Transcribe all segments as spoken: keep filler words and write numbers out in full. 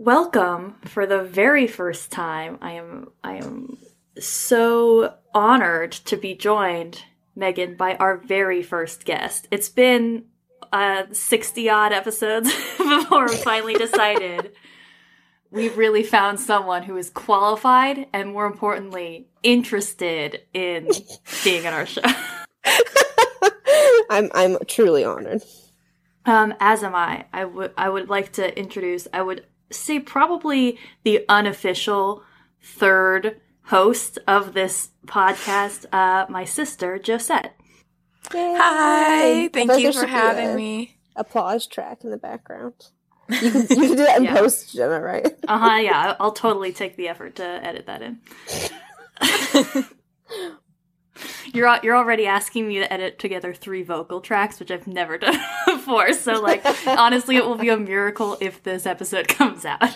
welcome for the very first time. I am I am so honored to be joined, Megan, by our very first guest. It's been uh, sixty odd episodes before we finally decided we've really found someone who is qualified and, more importantly, interested in being on our show. I'm I'm truly honored. Um, as am I. I would I would like to introduce, I would say probably the unofficial third host of this podcast, uh, my sister, Josette. Yay. Hi, thank I you for having me. Applause track in the background. You can, you can do that in Yeah. post, Jenna, right? Uh-huh, yeah. I'll totally take the effort to edit that in. You're al- you're already asking me to edit together three vocal tracks, which I've never done before. So, like, honestly, it will be a miracle if this episode comes out.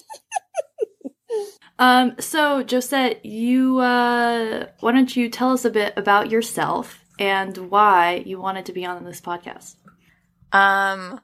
um. So, Josette, you uh, why don't you tell us a bit about yourself and why you wanted to be on this podcast? Um,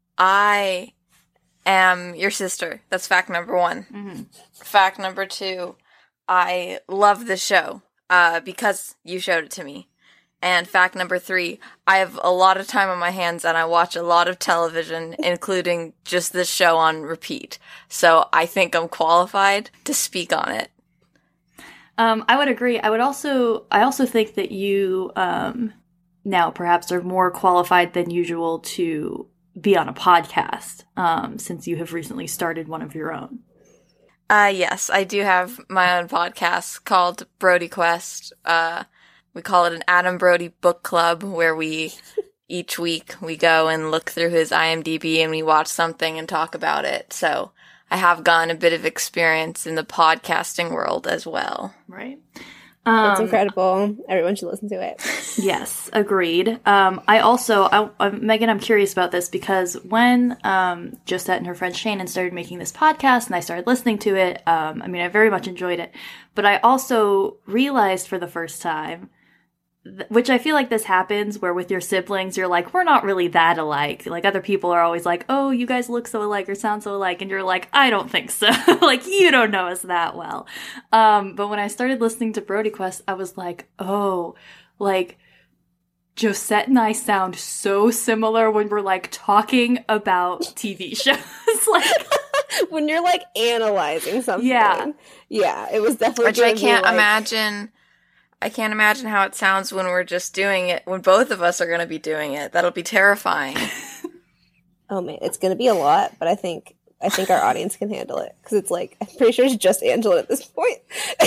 I am your sister. That's fact number one. Mm-hmm. Fact number two, I love this show. Uh, because you showed it to me. And fact number three, I have a lot of time on my hands and I watch a lot of television, including just this show on repeat. So I think I'm qualified to speak on it. Um, I would agree. I would also, I also think that you, um, now perhaps are more qualified than usual to be on a podcast, um, since you have recently started one of your own. Uh, yes, I do have my own podcast called Brody Quest. Uh, we call it an Adam Brody book club where we, each week, we go and look through his I M D B and we watch something and talk about it. So I have gotten a bit of experience in the podcasting world as well. Right. It's Um, incredible. Everyone should listen to it. Yes, agreed. Um, I also, I, I, Megan, I'm curious about this because when um, Josette and her friend Shannon started making this podcast and I started listening to it, um, I mean, I very much enjoyed it. But I also realized for the first time, th- which I feel like this happens where with your siblings, you're like, we're not really that alike. Like other people are always like, oh, you guys look so alike or sound so alike. And you're like, I don't think so. Like, you don't know us that well. Um, but when I started listening to Brody Quest, I was like, oh, like, Josette and I sound so similar when we're, like, talking about T V shows. Like, When you're like analyzing something. Yeah. Yeah, it was definitely Which I gonna be, can't like- imagine. I can't imagine how it sounds when we're just doing it, when both of us are going to be doing it. That'll be terrifying. Oh man, it's gonna be a lot, but I think I think our audience can handle it because it's like I'm pretty sure it's just Angela at this point,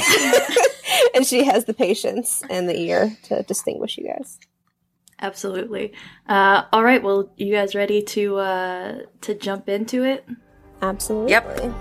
and she has the patience and the ear to distinguish you guys. absolutely. Uh, all right, well, you guys ready to uh, to jump into it? Absolutely. Yep.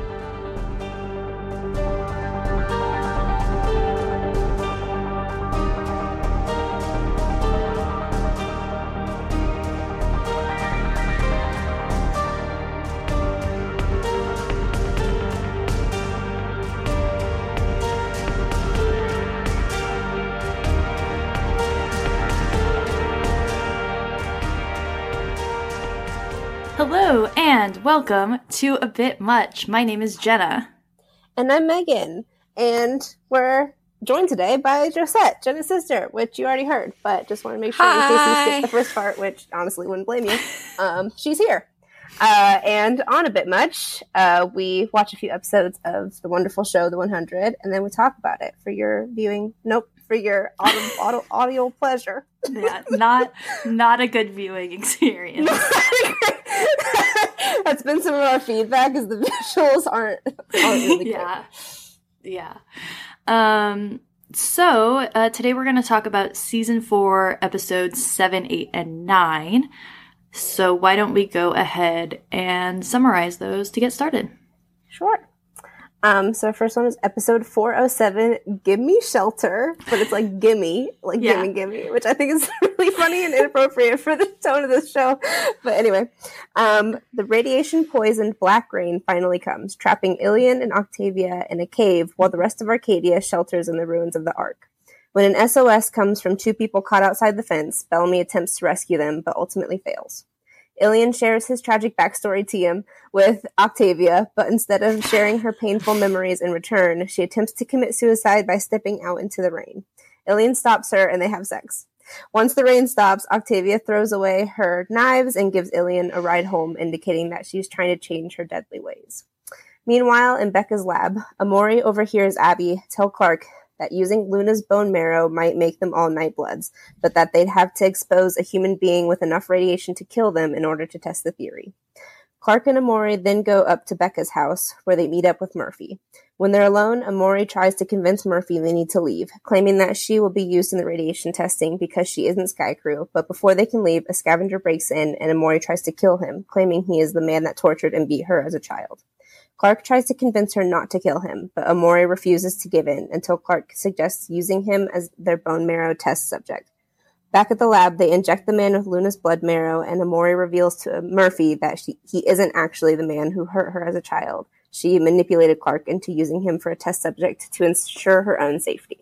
Hello, and welcome to A Bit Much. My name is Jenna. And I'm Megan, and we're joined today by Josette, Jenna's sister, which you already heard, but just want to make sure in case you Hi. skipped the first part, which honestly wouldn't blame you. Um, she's here. Uh, and on A Bit Much, uh, we watch a few episodes of the wonderful show, The one hundred, and then we talk about it for your viewing, nope, for your audio, audio, audio pleasure. Yeah, not not a good viewing experience. That's been some of our feedback, is the visuals aren't, aren't really good. Yeah, yeah. Um. So uh, today we're going to talk about season four, episodes seven, eight, and nine. So why don't we go ahead and summarize those to get started? Sure. Um, so our first one is episode four oh seven, Gimme Shelter, but it's like gimme, like Yeah. gimme gimme, which I think is really funny and inappropriate for the tone of this show. But anyway, um, the radiation-poisoned black rain finally comes, trapping Ilian and Octavia in a cave while the rest of Arcadia shelters in the ruins of the Ark. When an S O S comes from two people caught outside the fence, Bellamy attempts to rescue them, but ultimately fails. Ilian shares his tragic backstory to him with Octavia, but instead of sharing her painful memories in return, she attempts to commit suicide by stepping out into the rain. Ilian stops her and they have sex. Once the rain stops, Octavia throws away her knives and gives Ilian a ride home, indicating that she's trying to change her deadly ways. Meanwhile, in Becca's lab, Amori overhears Abby tell Clark that using Luna's bone marrow might make them all Nightbloods, but that they'd have to expose a human being with enough radiation to kill them in order to test the theory. Clark and Amori then go up to Becca's house, where they meet up with Murphy. When they're alone, Amori tries to convince Murphy they need to leave, claiming that she will be used in the radiation testing because she isn't Sky Crew, but before they can leave, a scavenger breaks in and Amori tries to kill him, claiming he is the man that tortured and beat her as a child. Clark tries to convince her not to kill him, but Amori refuses to give in until Clark suggests using him as their bone marrow test subject. Back at the lab, they inject the man with Luna's blood marrow, and Amori reveals to Murphy that she, he isn't actually the man who hurt her as a child. She manipulated Clark into using him for a test subject to ensure her own safety.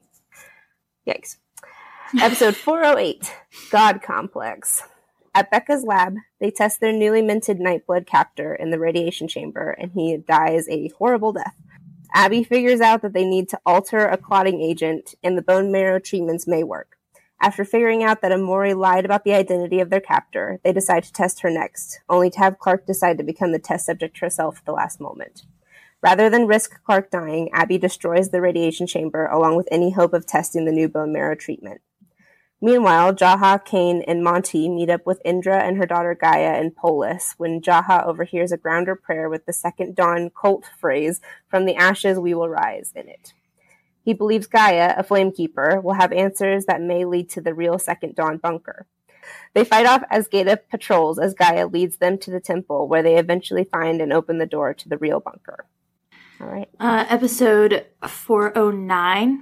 Yikes. Episode four oh eight, God Complex. At Becca's lab, they test their newly minted Nightblood captor in the radiation chamber, and he dies a horrible death. Abby figures out that they need to alter a clotting agent, and the bone marrow treatments may work. After figuring out that Amori lied about the identity of their captor, they decide to test her next, only to have Clark decide to become the test subject herself at the last moment. Rather than risk Clark dying, Abby destroys the radiation chamber along with any hope of testing the new bone marrow treatment. Meanwhile, Jaha, Kane, and Monty meet up with Indra and her daughter Gaia in Polis when Jaha overhears a grounder prayer with the Second Dawn cult phrase, "From the ashes we will rise," in it. He believes Gaia, a flamekeeper, will have answers that may lead to the real Second Dawn bunker. They fight off Asgata patrols as Gaia leads them to the temple, where they eventually find and open the door to the real bunker. All right. Uh, episode four oh nine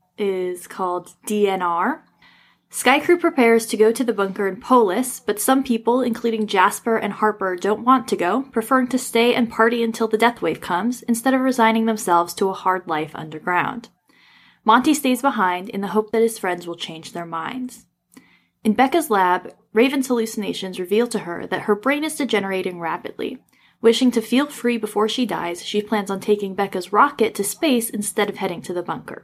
is called D N R. Sky Crew prepares to go to the bunker in Polis, but some people, including Jasper and Harper, don't want to go, preferring to stay and party until the death wave comes, instead of resigning themselves to a hard life underground. Monty stays behind in the hope that his friends will change their minds. In Becca's lab, Raven's hallucinations reveal to her that her brain is degenerating rapidly. Wishing to feel free before she dies, she plans on taking Becca's rocket to space instead of heading to the bunker.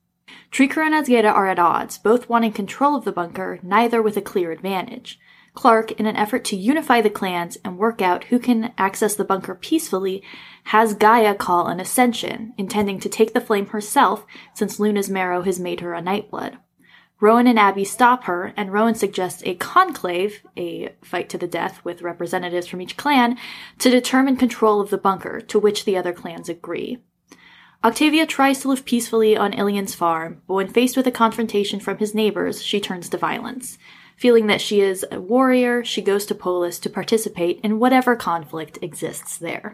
Trikra and Asgata are at odds, both wanting control of the bunker, neither with a clear advantage. Clark, in an effort to unify the clans and work out who can access the bunker peacefully, has Gaia call an ascension, intending to take the flame herself since Luna's marrow has made her a Nightblood. Rowan and Abby stop her, and Rowan suggests a conclave, a fight to the death with representatives from each clan, to determine control of the bunker, to which the other clans agree. Octavia tries to live peacefully on Ilian's farm, but when faced with a confrontation from his neighbors, she turns to violence. Feeling that she is a warrior, she goes to Polis to participate in whatever conflict exists there.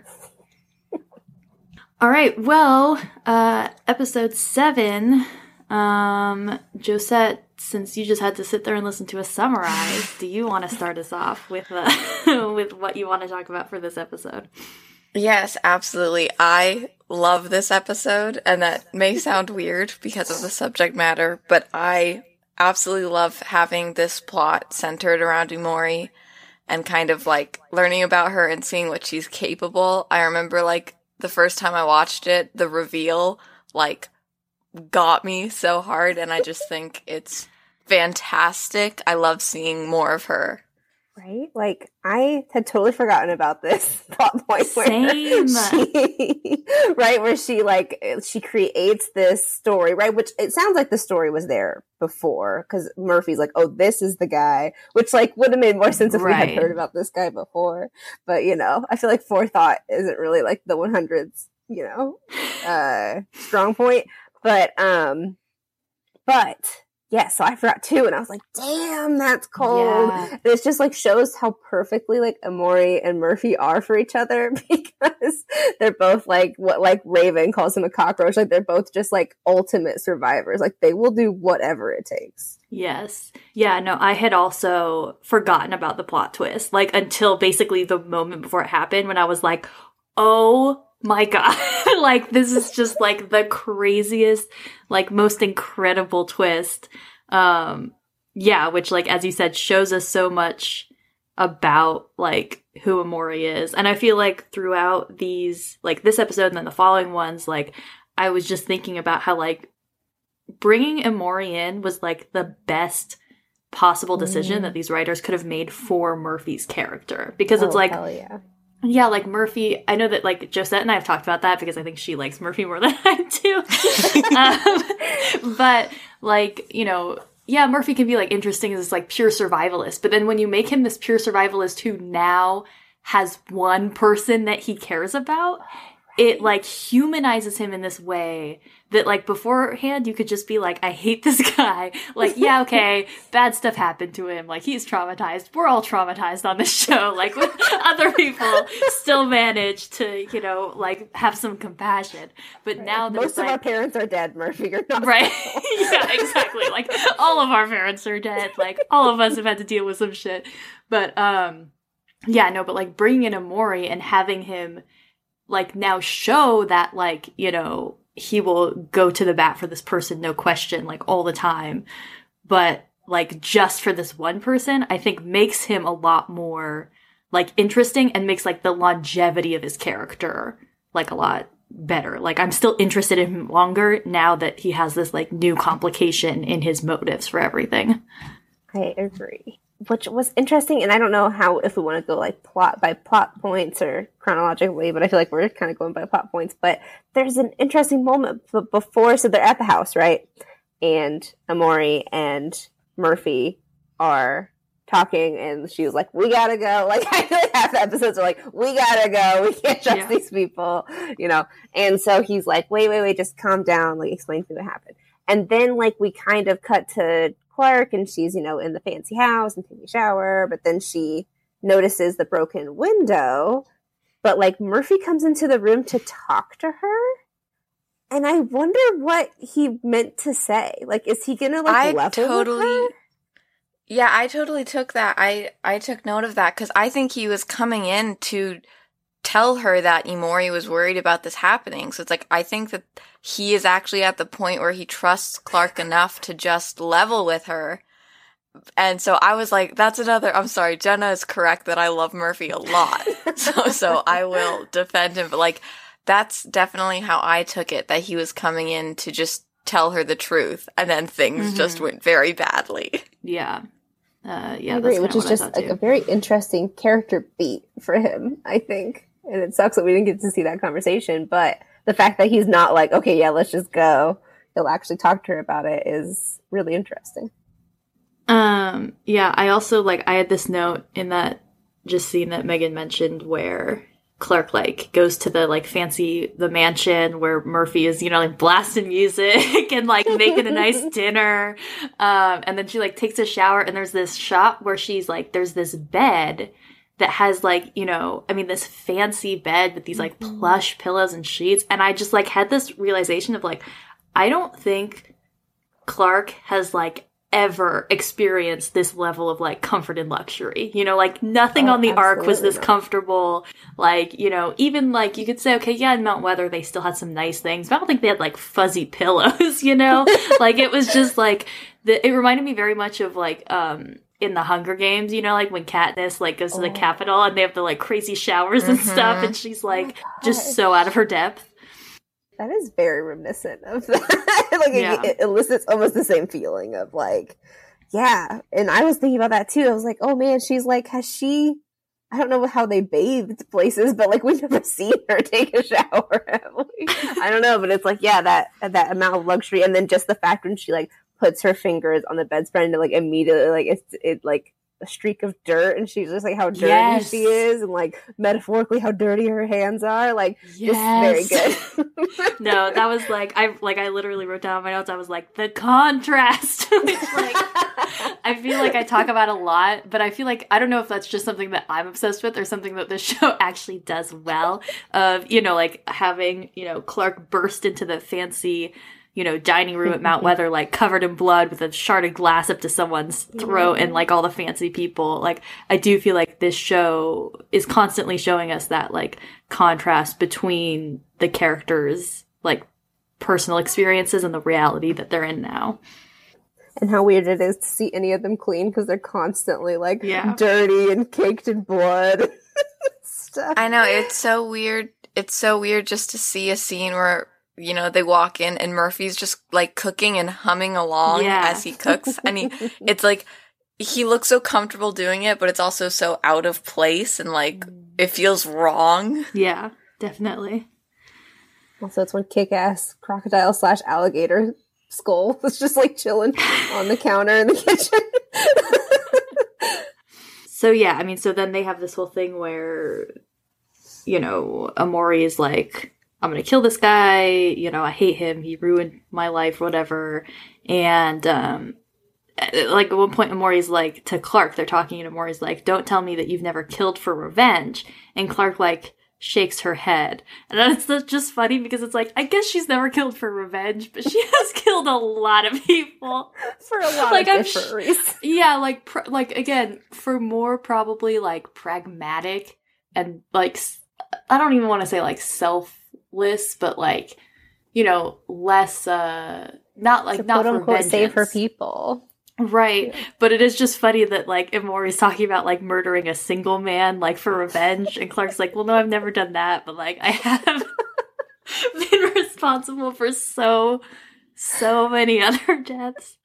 All right, well, uh, episode seven, um, Josette, since you just had to sit there and listen to us summarize, do you want to start us off with, uh, with what you want to talk about for this episode? Yes, absolutely. I love this episode, and that may sound weird because of the subject matter, but I absolutely love having this plot centered around Umori and kind of like learning about her and seeing what she's capable. I remember like the first time I watched it, the reveal like got me so hard, and I just think it's fantastic. I love seeing more of her. Right? Like, I had totally forgotten about this plot point. Same. She, right? Where she, like, she creates this story, right? Which, it sounds like the story was there before, because Murphy's like, oh, this is the guy. Which, like, would have made more sense if right. we had heard about this guy before. But, you know, I feel like forethought isn't really, like, the one hundred's, you know, uh, strong point. But, um, but... yeah, so I forgot too, and I was like, damn, that's cold. Yeah. And it's just like shows how perfectly like Amori and Murphy are for each other, because they're both like what like Raven calls him a cockroach. Like they're both just like ultimate survivors. Like they will do whatever it takes. Yes. Yeah, no, I had also forgotten about the plot twist, like until basically the moment before it happened when I was like, oh my god, like this is just like the craziest, like most incredible twist. Um, yeah, which like, as you said, shows us so much about like who Amori is. And I feel like throughout these, like this episode and then the following ones, like I was just thinking about how like bringing Amori in was like the best possible decision mm. that these writers could have made for Murphy's character. Because oh, it's like, hell yeah. yeah, like Murphy, I know that like Josette and I have talked about that because I think she likes Murphy more than I do. um, but like, you know, yeah, Murphy can be like interesting as this like pure survivalist, but then when you make him this pure survivalist who now has one person that he cares about, it like humanizes him in this way that like beforehand you could just be like, I hate this guy. Like, yeah, okay, bad stuff happened to him. Like he's traumatized. We're all traumatized on this show. Like with other people still manage to, you know, like have some compassion. But right. now that most it's, of like, our parents are dead, Murphy. You're not right. Yeah, exactly. Like all of our parents are dead. Like all of us have had to deal with some shit. But um, yeah, no, but like bringing in Amori and having him like now show that like, you know, he will go to the bat for this person, no question, like all the time. But like just for this one person, I think makes him a lot more like interesting and makes like the longevity of his character like a lot better. Like I'm still interested in him longer now that he has this like new complication in his motives for everything. I agree. Which was interesting, and I don't know how, if we want to go like plot by plot points or chronologically, but I feel like we're kind of going by plot points. But there's an interesting moment b- before, so they're at the house, right? And Amori and Murphy are talking, and she was like, we gotta go. Like, I feel like half the episodes are like, we gotta go. We can't trust yeah. these people, you know? And so he's like, wait, wait, wait, just calm down. Like, explain to me what happened. And then, like, we kind of cut to Clark, and she's, you know, in the fancy house and taking a shower, but then she notices the broken window, but like Murphy comes into the room to talk to her, and I wonder what he meant to say. Like, is he gonna like I level totally with her? Yeah, I totally took that. I I took note of that because I think he was coming in to tell her that Emori was worried about this happening. So it's like, I think that he is actually at the point where he trusts Clark enough to just level with her. And so I was like, that's another, I'm sorry, Jenna is correct that I love Murphy a lot. so, so I will defend him. But like, that's definitely how I took it, that he was coming in to just tell her the truth. And then things mm-hmm. just went very badly. Yeah. Uh, yeah, I agree, which is just like a very interesting character beat for him, I think. And it sucks that we didn't get to see that conversation, but the fact that he's not like, okay, yeah, let's just go, he'll actually talk to her about it is really interesting. Um, yeah, I also, like, I had this note in that just scene that Megan mentioned where Clark, like, goes to the, like, fancy, the mansion where Murphy is, you know, like, blasting music and, like, making a nice dinner. Um, and then she, like, takes a shower, and there's this shot where she's, like, there's this bed that has, like, you know, I mean, this fancy bed with these, like, mm-hmm. plush pillows and sheets. And I just, like, had this realization of, like, I don't think Clark has, like, ever experienced this level of, like, comfort and luxury. You know, like, nothing oh, on the Ark was this not. comfortable. Like, you know, even, like, you could say, okay, yeah, in Mount Weather, they still had some nice things, but I don't think they had, like, fuzzy pillows, you know? Like, it was just, like, the, it reminded me very much of, like, um... in the Hunger Games, you know, like when Katniss like goes to the oh. Capitol and they have the like crazy showers mm-hmm. and stuff, and she's like oh just so out of her depth. That is very reminiscent of that. Like yeah. it, it elicits almost the same feeling of like, yeah. And I was thinking about that too. I was like, oh man, she's like, has she? I don't know how they bathed places, but like we've never seen her take a shower. I don't know, but it's like yeah, that that amount of luxury, and then just the fact when she like puts her fingers on the bedspread and like immediately like it's it like a streak of dirt, and she's just like how dirty yes. she is, and like metaphorically how dirty her hands are, like yes. just very good. No, that was like I like I literally wrote down my notes. I was like the contrast. It's like I feel like I talk about a lot, but I feel like I don't know if that's just something that I'm obsessed with or something that this show actually does well. Of you know like having you know Clark burst into the fancy you know, dining room at Mount Weather, like covered in blood with a shard of glass up to someone's throat and like all the fancy people. Like, I do feel like this show is constantly showing us that like contrast between the characters' like personal experiences and the reality that they're in now. and how weird it is to see any of them clean because they're constantly like Yeah. dirty and caked in blood. Stuff. I know, it's so weird. It's so weird just to see a scene where, you know, they walk in and Murphy's just like cooking and humming along Yeah. as he cooks. And he, it's like, he looks so comfortable doing it, but it's also so out of place and like, it feels wrong. Yeah, definitely. Also, it's one kick-ass crocodile slash alligator skull was just like chilling on the counter in the kitchen. So yeah, I mean, so then they have this whole thing where, you know, Amori is like, I'm gonna kill this guy, you know, I hate him, he ruined my life, whatever. And, um, like, at one point, Amori's like, to Clark, they're talking, and Amori's like, don't tell me that you've never killed for revenge. And Clark, like, shakes her head. And then it's just funny because it's like, I guess she's never killed for revenge, but she has killed a lot of people. For a lot Like, of I'm different sh- reasons. Yeah, like, pr- like, again, for more probably, like, pragmatic and, like, s- I don't even want to say, like, selfless, but, like, you know, less, uh, not, like, To not quote for unquote save her vengeance. people. Right, but it is just funny that, like, Amori's talking about, like, murdering a single man, like, for revenge, and Clark's like, well, no, I've never done that, but, like, I have been responsible for so, so many other deaths.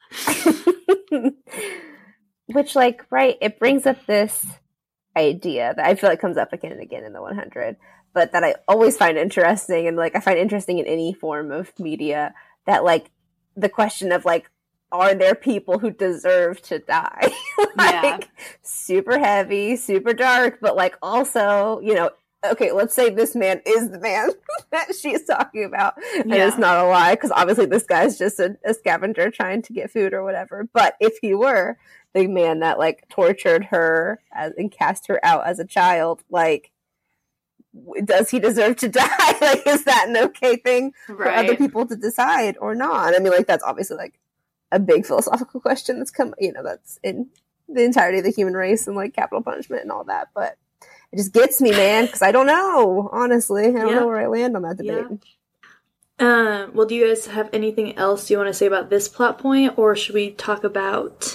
Which, like, right, it brings up this idea that I feel like comes up again and again in the one hundred, but that I always find interesting, and, like, I find interesting in any form of media, that, like, the question of, like, are there people who deserve to die? Like, Yeah. super heavy, super dark, but, like, also, you know, okay, let's say this man is the man that she's talking about, and Yeah. it's not a lie, because obviously this guy's just a, a scavenger trying to get food or whatever, but if he were the man that, like, tortured her as, and cast her out as a child, like, w- does he deserve to die? Like, is that an okay thing for other Right. people to decide or not? I mean, like, that's obviously, like, a big philosophical question that's come, you know, that's in the entirety of the human race and, like, capital punishment and all that, but it just gets me, man, because I don't know, honestly. I don't Yeah. know where I land on that debate. Yeah. Uh, well, do you guys have anything else you want to say about this plot point, or should we talk about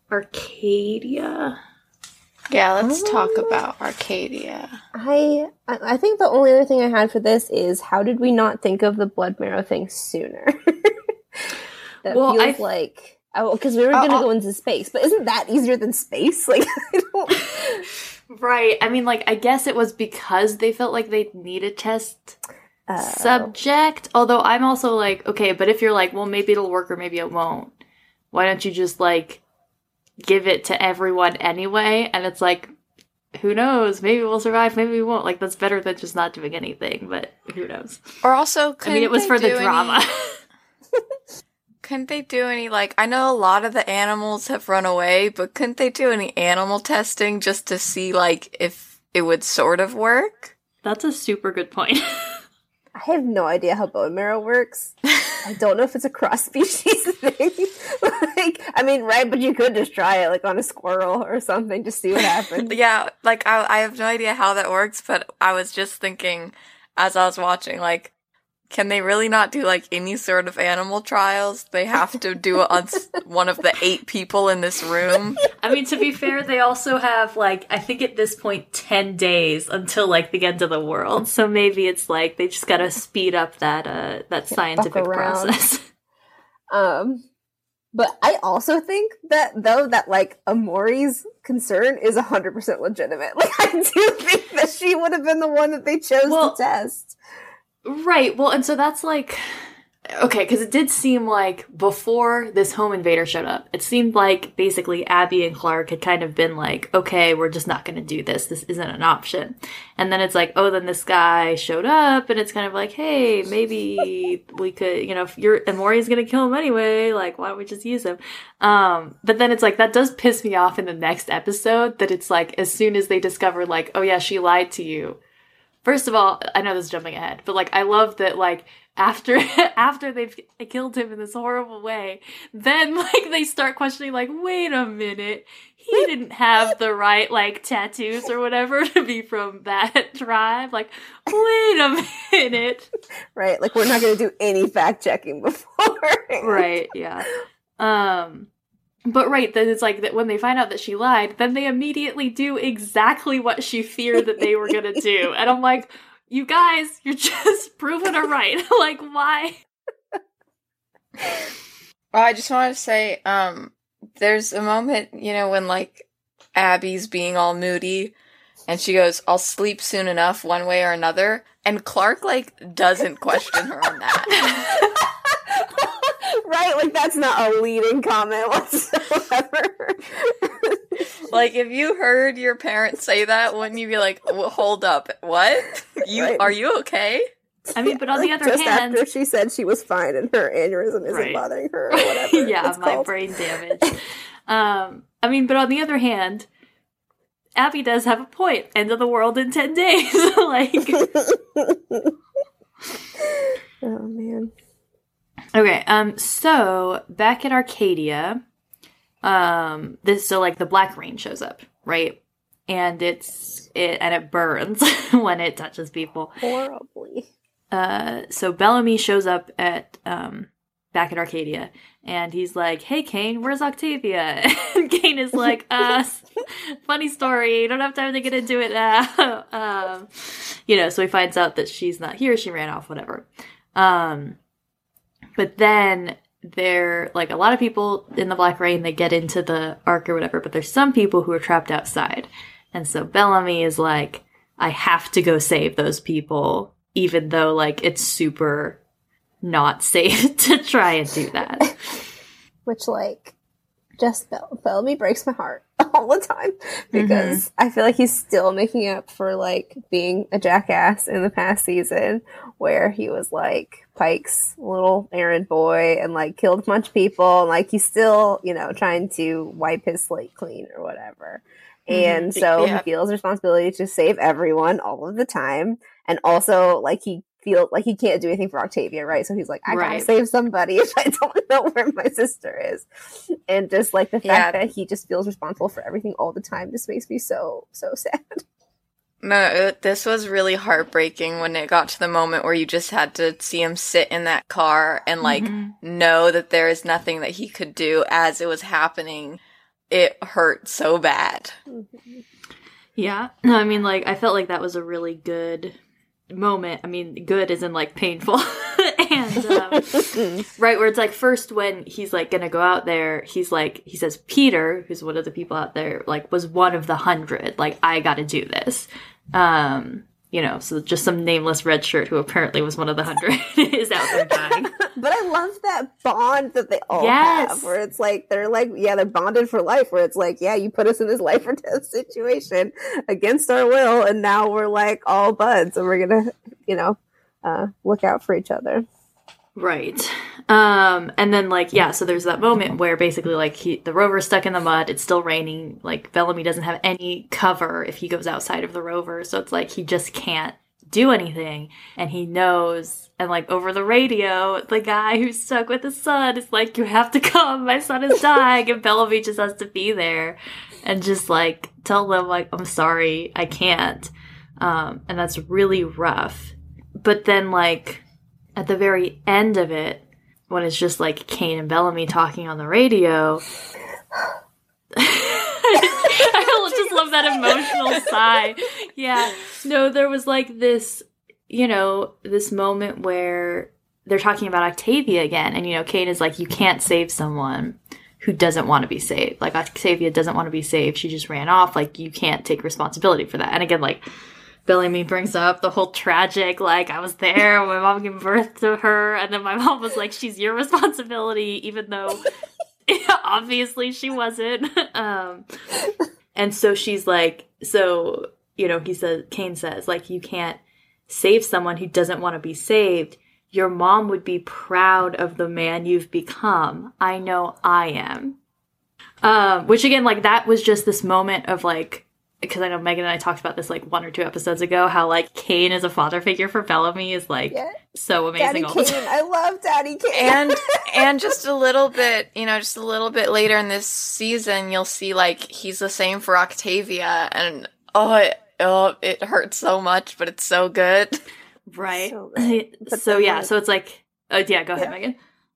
Arcadia? Yeah, let's talk Um, about Arcadia. I I I think the only other thing I had for this is, how did we not think of the blood marrow thing sooner? That Well, feels I- like, oh, because we were Uh, going to I'll- go into space, but isn't that easier than space? Like, I don't. Right. I mean, like, I guess it was because they felt like they need a test Uh, subject. Although I'm also like, okay, but if you're like, well, maybe it'll work or maybe it won't, why don't you just, like, give it to everyone anyway? And it's like, who knows? Maybe we'll survive, maybe we won't. Like, that's better than just not doing anything, but who knows? Or also, I couldn't mean, it was they for the do any- drama. Couldn't they do any, like, I know a lot of the animals have run away, but couldn't they do any animal testing just to see, like, if it would sort of work? That's a super good point. I have no idea how bone marrow works. I don't know if it's a cross species thing. Like, I mean, right, but you could just try it, like, on a squirrel or something, just see what happens. Yeah, like, I, I have no idea how that works, but I was just thinking, as I was watching, like, can they really not do, like, any sort of animal trials? They have to do it on s- one of the eight people in this room. I mean, to be fair, they also have, like, I think at this point, ten days until, like, the end of the world. So maybe it's like they just gotta speed up that, uh, that scientific fuck around. process. Um, but I also think that, though, that, like, Amori's concern is one hundred percent legitimate. Like, I do think that she would have been the one that they chose Well- to test. Right. Well, and so that's like, okay, because it did seem like before this home invader showed up, it seemed like basically Abby and Clark had kind of been like, okay, we're just not going to do this. This isn't an option. And then it's like, oh, then this guy showed up, and it's kind of like, hey, maybe we could, you know, if you're, and Maury's going to kill him anyway, like, why don't we just use him? Um, but then it's like, that does piss me off in the next episode, that it's like, as soon as they discover, like, oh yeah, she lied to you. First of all, I know this is jumping ahead, but, like, I love that, like, after after they've killed him in this horrible way, then, like, they start questioning, like, wait a minute, he didn't have the right, like, tattoos or whatever to be from that tribe. Like, wait a minute. Right? Like, we're not going to do any fact checking before. Right, yeah. Um, But right, then it's like that when they find out that she lied, then they immediately do exactly what she feared that they were gonna do. And I'm like, you guys, you're just proving her right. Like, why? Well, I just wanted to say, um, there's a moment, you know, when, like, Abby's being all moody, and she goes, I'll sleep soon enough, one way or another, and Clark, like, doesn't question her on that. Right, like, that's not a leading comment whatsoever. Like, if you heard your parents say that, wouldn't you be like, well, hold up, what? You Right. Are you okay? I mean, but on the Like, other just hand... after she said she was fine and her aneurysm isn't Right. bothering her or whatever. yeah, it's my called. brain damage. um, I mean, but on the other hand, Abby does have a point. End of the world in ten days. Like... Oh, man. Okay, um, so back at Arcadia, um, this so like the black rain shows up, right? And it's it and it burns when it touches people. Horribly. Uh, so Bellamy shows up at um back at Arcadia, and he's like, "Hey, Kane, where's Octavia?" And Kane is like, "Uh, funny story. You don't have time to get into it now." um, you know, so he finds out that she's not here. She ran off. Whatever. Um. But then there, like, a lot of people in the Black Rain, they get into the Ark or whatever, but there's some people who are trapped outside. And so Bellamy is like, I have to go save those people, even though, like, it's super not safe to try and do that. Which, like, just Bell- Bellamy breaks my heart all the time because mm-hmm. I feel like he's still making up for, like, being a jackass in the past season where he was, like, Pike's little errand boy and, like, killed a bunch of people. And, like, he's still, you know, trying to wipe his slate clean or whatever. And mm-hmm. so yeah. he feels responsibility to save everyone all of the time. And also, like, he feels like he can't do anything for Octavia, right? So he's like, I right. gotta save somebody if I don't know where my sister is. And just, like, the fact yeah. that he just feels responsible for everything all the time just makes me so, so sad. No, this was really heartbreaking when it got to the moment where you just had to see him sit in that car and, like, mm-hmm. know that there is nothing that he could do as it was happening. It hurt so bad. Mm-hmm. Yeah. No, I mean, like, I felt like that was a really good moment. I mean, good isn't, like, painful. And, um, right, where it's, like, first when he's, like, gonna go out there, he's, like, he says, Peter, who's one of the people out there, like, was one of the hundred. Like, I gotta do this. Um, you know, so just some nameless red shirt who apparently was one of the hundred is out there dying. But I love that bond that they all yes. have, where it's like, they're like, yeah, they're bonded for life, where it's like, yeah, you put us in this life or death situation against our will, and now we're, like, all buds, and we're gonna, you know, uh, look out for each other. Right. Um, and then, like, yeah, so there's that moment where basically, like, he, the rover's stuck in the mud, it's still raining, like, Bellamy doesn't have any cover if he goes outside of the rover, so it's like he just can't do anything, and he knows, and, like, over the radio, the guy who's stuck with his son is like, you have to come, my son is dying, and Bellamy just has to be there, and just, like, tell them, like, I'm sorry, I can't, um, and that's really rough. But then, like, at the very end of it, when it's just, like, Kane and Bellamy talking on the radio, I just love that emotional sigh. Yeah. No, there was, like, this, you know, this moment where they're talking about Octavia again, and, you know, Kane is like, you can't save someone who doesn't want to be saved. Like, Octavia doesn't want to be saved. She just ran off. Like, you can't take responsibility for that. And again, like, Bellamy brings up the whole tragic, like, I was there when my mom gave birth to her, and then my mom was like, she's your responsibility, even though obviously she wasn't. Um, and so she's like, so, you know, he says, Kane says, like, you can't save someone who doesn't want to be saved. Your mom would be proud of the man you've become. I know I am. Um, which again, like, that was just this moment of, like, because I know Megan and I talked about this, like, one or two episodes ago, how, like, Kane as a father figure for Bellamy is, like, yeah. so amazing Daddy all Kane. the time. I love Daddy Kane. And, and just a little bit, you know, just a little bit later in this season, you'll see, like, he's the same for Octavia, and, oh, it, oh, it hurts so much, but it's so good. Right. So, so yeah, like, so it's like, oh, yeah, go ahead, yeah. Megan.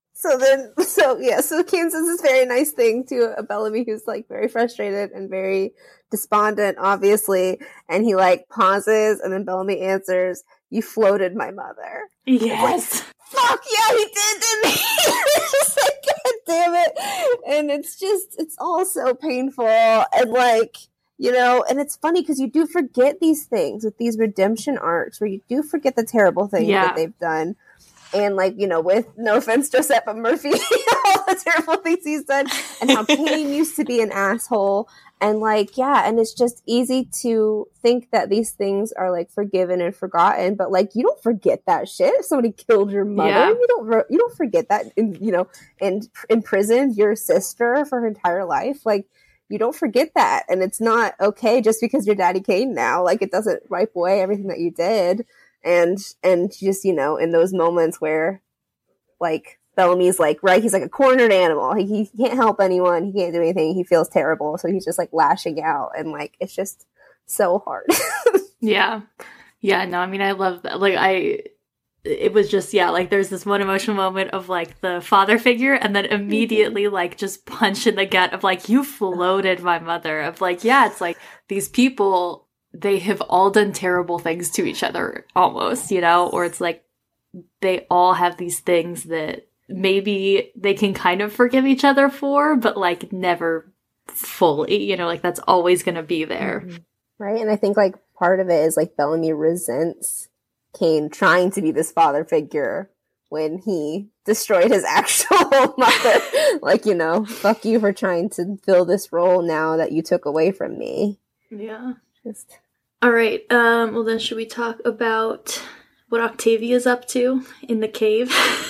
So then, so yeah, so Kane says this very nice thing to a Bellamy who's like very frustrated and very despondent, obviously. And he like pauses, and then Bellamy answers, "You floated my mother." Yes. Like, fuck yeah, he did, didn't he? It's like, God damn it. And it's just, it's all so painful. And like, you know, and it's funny because you do forget these things with these redemption arcs where you do forget the terrible things yeah. that they've done. And like, you know, with no offense, Josette, but Murphy, all the terrible things he's done, and how Kane used to be an asshole. And like, yeah, and it's just easy to think that these things are like forgiven and forgotten, but like, you don't forget that shit. If somebody killed your mother, yeah. you don't, you don't forget that. In, you know, and imprisoned your sister for her entire life, like. You don't forget that, and it's not okay just because you're Daddy Kane now. Like, it doesn't wipe away everything that you did. And, and just, you know, in those moments where, like, Bellamy's like, right, he's like a cornered animal. He, he can't help anyone. He can't do anything. He feels terrible. So he's just, like, lashing out. And, like, it's just so hard. yeah. Yeah, no, I mean, I love that. Like, I... It was just, yeah, like, there's this one emotional moment of, like, the father figure, and then immediately, like, just punch in the gut of, like, you floated my mother. Of, like, yeah, it's like, these people, they have all done terrible things to each other, almost, you know? Or it's like, they all have these things that maybe they can kind of forgive each other for, but, like, never fully, you know? Like, that's always gonna be there. Mm-hmm. Right, and I think, like, part of it is, like, Bellamy resents Kane trying to be this father figure when he destroyed his actual mother. Like, you know, fuck you for trying to fill this role now that you took away from me. Yeah. Just all right. Um, well, then should we talk about what Octavia's up to in the cave?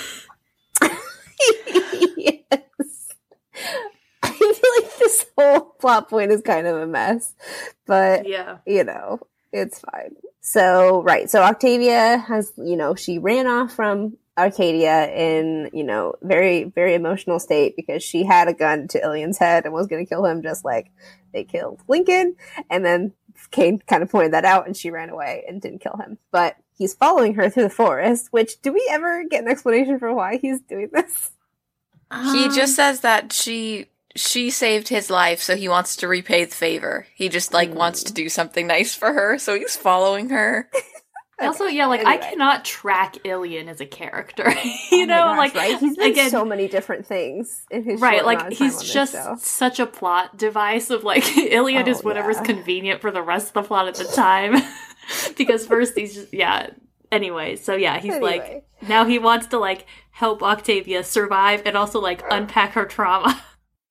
Yes. I feel like this whole plot point is kind of a mess. But, yeah, you know, it's fine. So, right. So Octavia has, you know, she ran off from Arcadia in, you know, very, very emotional state because she had a gun to Ilian's head and was going to kill him just like they killed Lincoln. And then Kane kind of pointed that out and she ran away and didn't kill him. But he's following her through the forest, which, do we ever get an explanation for why he's doing this? Um, he just says that she... She saved his life, so he wants to repay the favor. He just, like, mm. wants to do something nice for her, so he's following her. Okay. Also, yeah, like, anyway. I cannot track Ilian as a character. you oh know, gosh, like, right? He's been again, so many different things in his right, short like, amount of time he's on just this show. Such a plot device of, like, Ilian oh, is whatever's yeah. convenient for the rest of the plot at the time. Because first he's just, yeah, anyway, so yeah, he's anyway. like, now he wants to, like, help Octavia survive and also, like, unpack her trauma.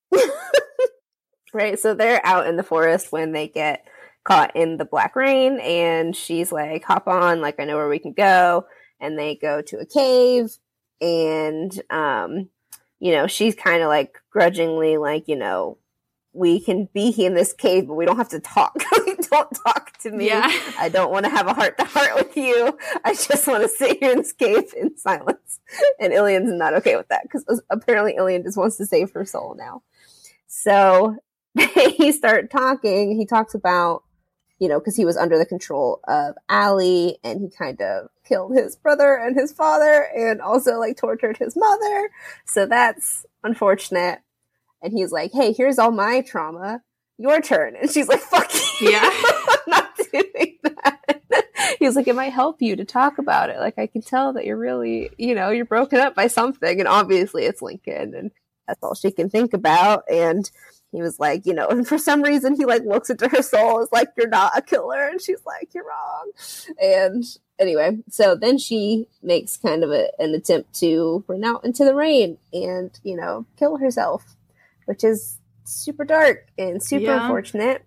Right, so they're out in the forest when they get caught in the black rain, and she's like, hop on, like, I know where we can go, and they go to a cave, and, um, you know, she's kind of, like, grudgingly, like, you know, we can be in this cave, but we don't have to talk. Don't talk to me. Yeah. I don't want to have a heart-to-heart with you. I just want to sit here in this cave in silence. And Ilian's not okay with that, because apparently Ilian just wants to save her soul now. So they start talking. He talks about, you know, because he was under the control of Allie, and he kind of killed his brother and his father, and also, like, tortured his mother. So that's unfortunate. And he's like, hey, here's all my trauma. Your turn. And she's like, fuck you. Yeah. I'm not doing that. He's like, it might help you to talk about it. Like, I can tell that you're really, you know, you're broken up by something. And obviously it's Lincoln. And that's all she can think about. And he was like, you know, and for some reason he, like, looks into her soul, is like, you're not a killer. And she's like, you're wrong. And anyway, so then she makes kind of a, an attempt to run out into the rain and, you know, kill herself, which is super dark and super yeah. unfortunate.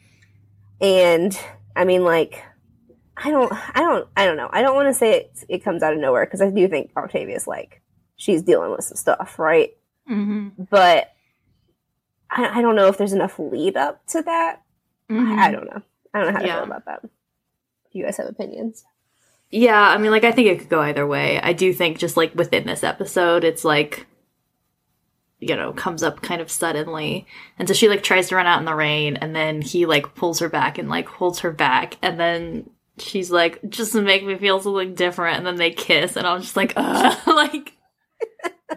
And I mean, like, I don't, I don't, I don't know. I don't want to say it, it comes out of nowhere, because I do think Octavia's, like, she's dealing with some stuff, right? Mm-hmm. But I, I don't know if there's enough lead up to that. Mm-hmm. I, I don't know. I don't know how to yeah. feel about that. Do you guys have opinions? Yeah, I mean, like, I think it could go either way. I do think just, like, within this episode, it's, like, you know, comes up kind of suddenly. And so she, like, tries to run out in the rain, and then he, like, pulls her back and, like, holds her back. And then she's like, just to make me feel something different. And then they kiss, and I'm just like, ugh. Like,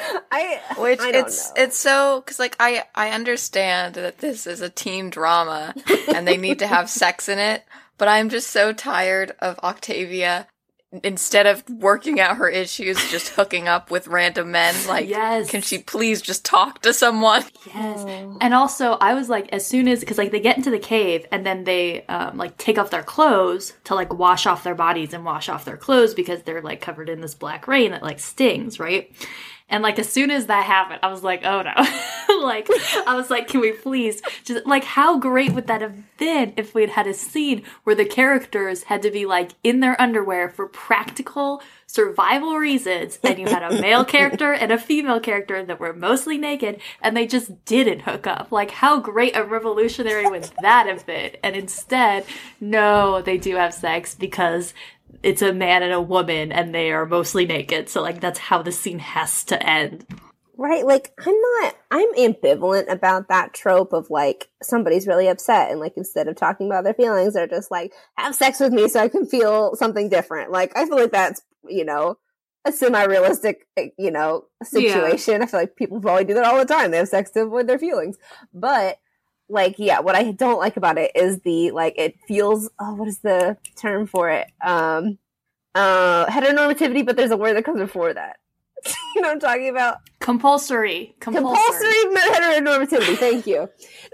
I Which I don't it's know. it's so because like I I understand that this is a teen drama and they need to have sex in it, but I'm just so tired of Octavia. Instead of working out her issues, just hooking up with random men. Like, Yes. can she please just talk to someone? Yes. Oh. And also, I was like, as soon as, because like they get into the cave and then they um, like take off their clothes to like wash off their bodies and wash off their clothes because they're like covered in this black rain that like stings, right? And like as soon as that happened, I was like, oh no. Like, I was like, can we please just like, how great would that have been if we'd had a scene where the characters had to be like in their underwear for practical survival reasons, and you had a male character and a female character that were mostly naked, and they just didn't hook up. Like, how great a revolutionary would that have been? And instead, no, they do have sex because it's a man and a woman and they are mostly naked. So like that's how the scene has to end. Right, like, I'm not, I'm ambivalent about that trope of, like, somebody's really upset, and, like, instead of talking about their feelings, they're just like, have sex with me so I can feel something different. Like, I feel like that's, you know, a semi-realistic, you know, situation. Yeah. I feel like people probably do that all the time. They have sex to avoid their feelings. But, like, yeah, what I don't like about it is the, like, it feels, oh, what is the term for it? Um, uh, heteronormativity, but there's a word that comes before that. You know what I'm talking about? Compulsory. Compulsory. Compulsory heteronormativity. Thank you.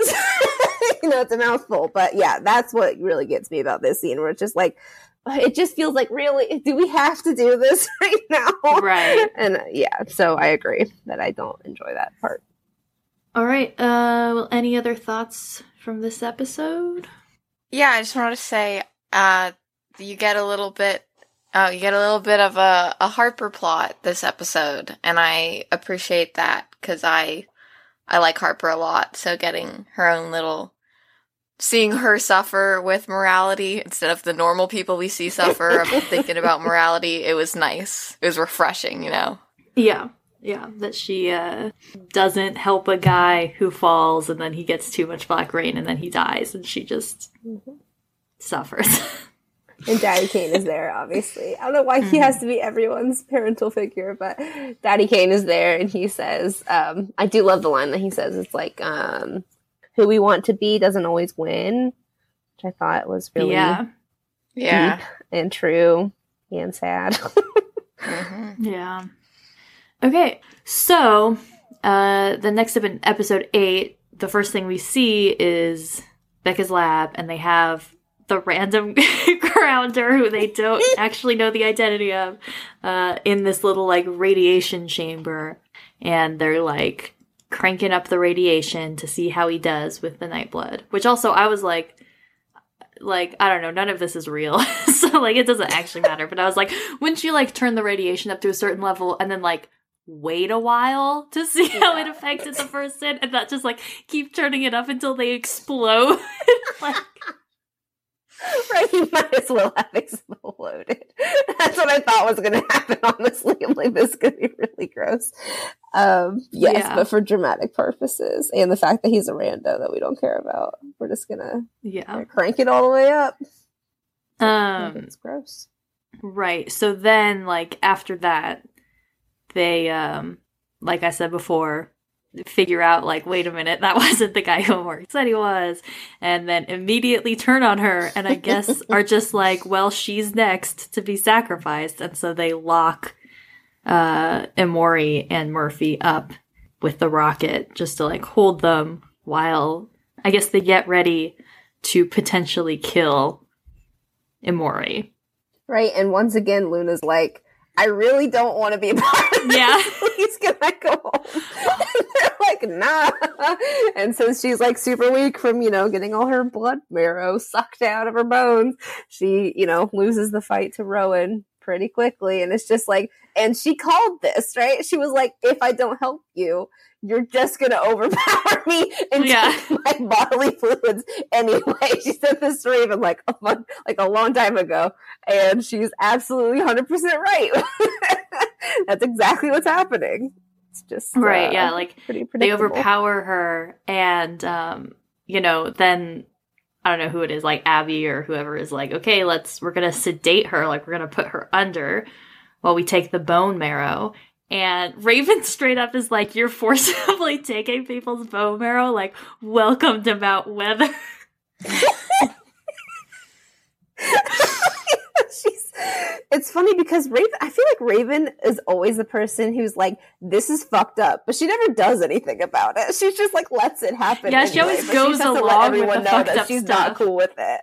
You know, it's a mouthful. But yeah, that's what really gets me about this scene, where it's just like, it just feels like, really, do we have to do this right now? Right. And uh, yeah, so I agree that I don't enjoy that part. All right. Uh, well, any other thoughts from this episode? Yeah, I just wanted to say, uh, you get a little bit Oh, you get a little bit of a, a Harper plot this episode, and I appreciate that, because I, I like Harper a lot, so getting her own little, seeing her suffer with morality instead of the normal people we see suffer of thinking about morality, it was nice. It was refreshing, you know? Yeah. Yeah, that she uh, doesn't help a guy who falls, and then he gets too much black rain, and then he dies, and she just mm-hmm. suffers. And Daddy Kane is there, obviously. I don't know why he has to be everyone's parental figure, but Daddy Kane is there, and he says, um, I do love the line that he says. It's like, um, who we want to be doesn't always win, which I thought was really yeah. deep yeah. and true and sad. Mm-hmm. Yeah. Okay, so uh, the next up in episode eight, the first thing we see is Becca's lab, and they have the random grounder who they don't actually know the identity of uh, in this little like radiation chamber, and they're like cranking up the radiation to see how he does with the Nightblood. Which also I was like, like I don't know, none of this is real, so like it doesn't actually matter. But I was like, wouldn't you like turn the radiation up to a certain level and then like wait a while to see how yeah. it affected the person, and not just like keep turning it up until they explode? Like. Right, you might as well have exploded. That's what I thought was going to happen, honestly. I'm like, this is going to be really gross. Um, yes, yeah. But for dramatic purposes, and the fact that he's a rando that we don't care about, we're just going to yeah. crank it all the way up. Um, it's gross. Right, so then, like, after that, they, um, like I said before, figure out, like, wait a minute, that wasn't the guy who worked said he was, and then immediately turn on her, and I guess are just like, well, she's next to be sacrificed, and so they lock uh, Emori and Murphy up with the rocket just to, like, hold them while, I guess, they get ready to potentially kill Emori. Right, and once again, Luna's like, I really don't want to be a part of this. Yeah. Please, can I go home? And they're like, nah. And since she's like super weak from, you know, getting all her blood marrow sucked out of her bones, she, you know, loses the fight to Rowan pretty quickly. And it's just like, and she called this, right? She was like, if I don't help you, you're just going to overpower me and yeah. take my bodily fluids anyway. She said this to Raven like a, month, like a long time ago, and she's absolutely one hundred percent right. That's exactly what's happening. It's just right, uh, yeah, like they overpower her, and um, you know, then I don't know who it is, like Abby or whoever is like, okay, let's we're gonna sedate her, like we're gonna put her under while we take the bone marrow. And Raven straight up is like, you're forcibly taking people's bone marrow? Like, welcome to Mount Weather. She's, it's funny because Raven, I feel like Raven is always the person who's like, this is fucked up, but she never does anything about it. She just like lets it happen. Yeah, she anyway, always goes she along let everyone with the know fucked that up she's stuff. not cool with it.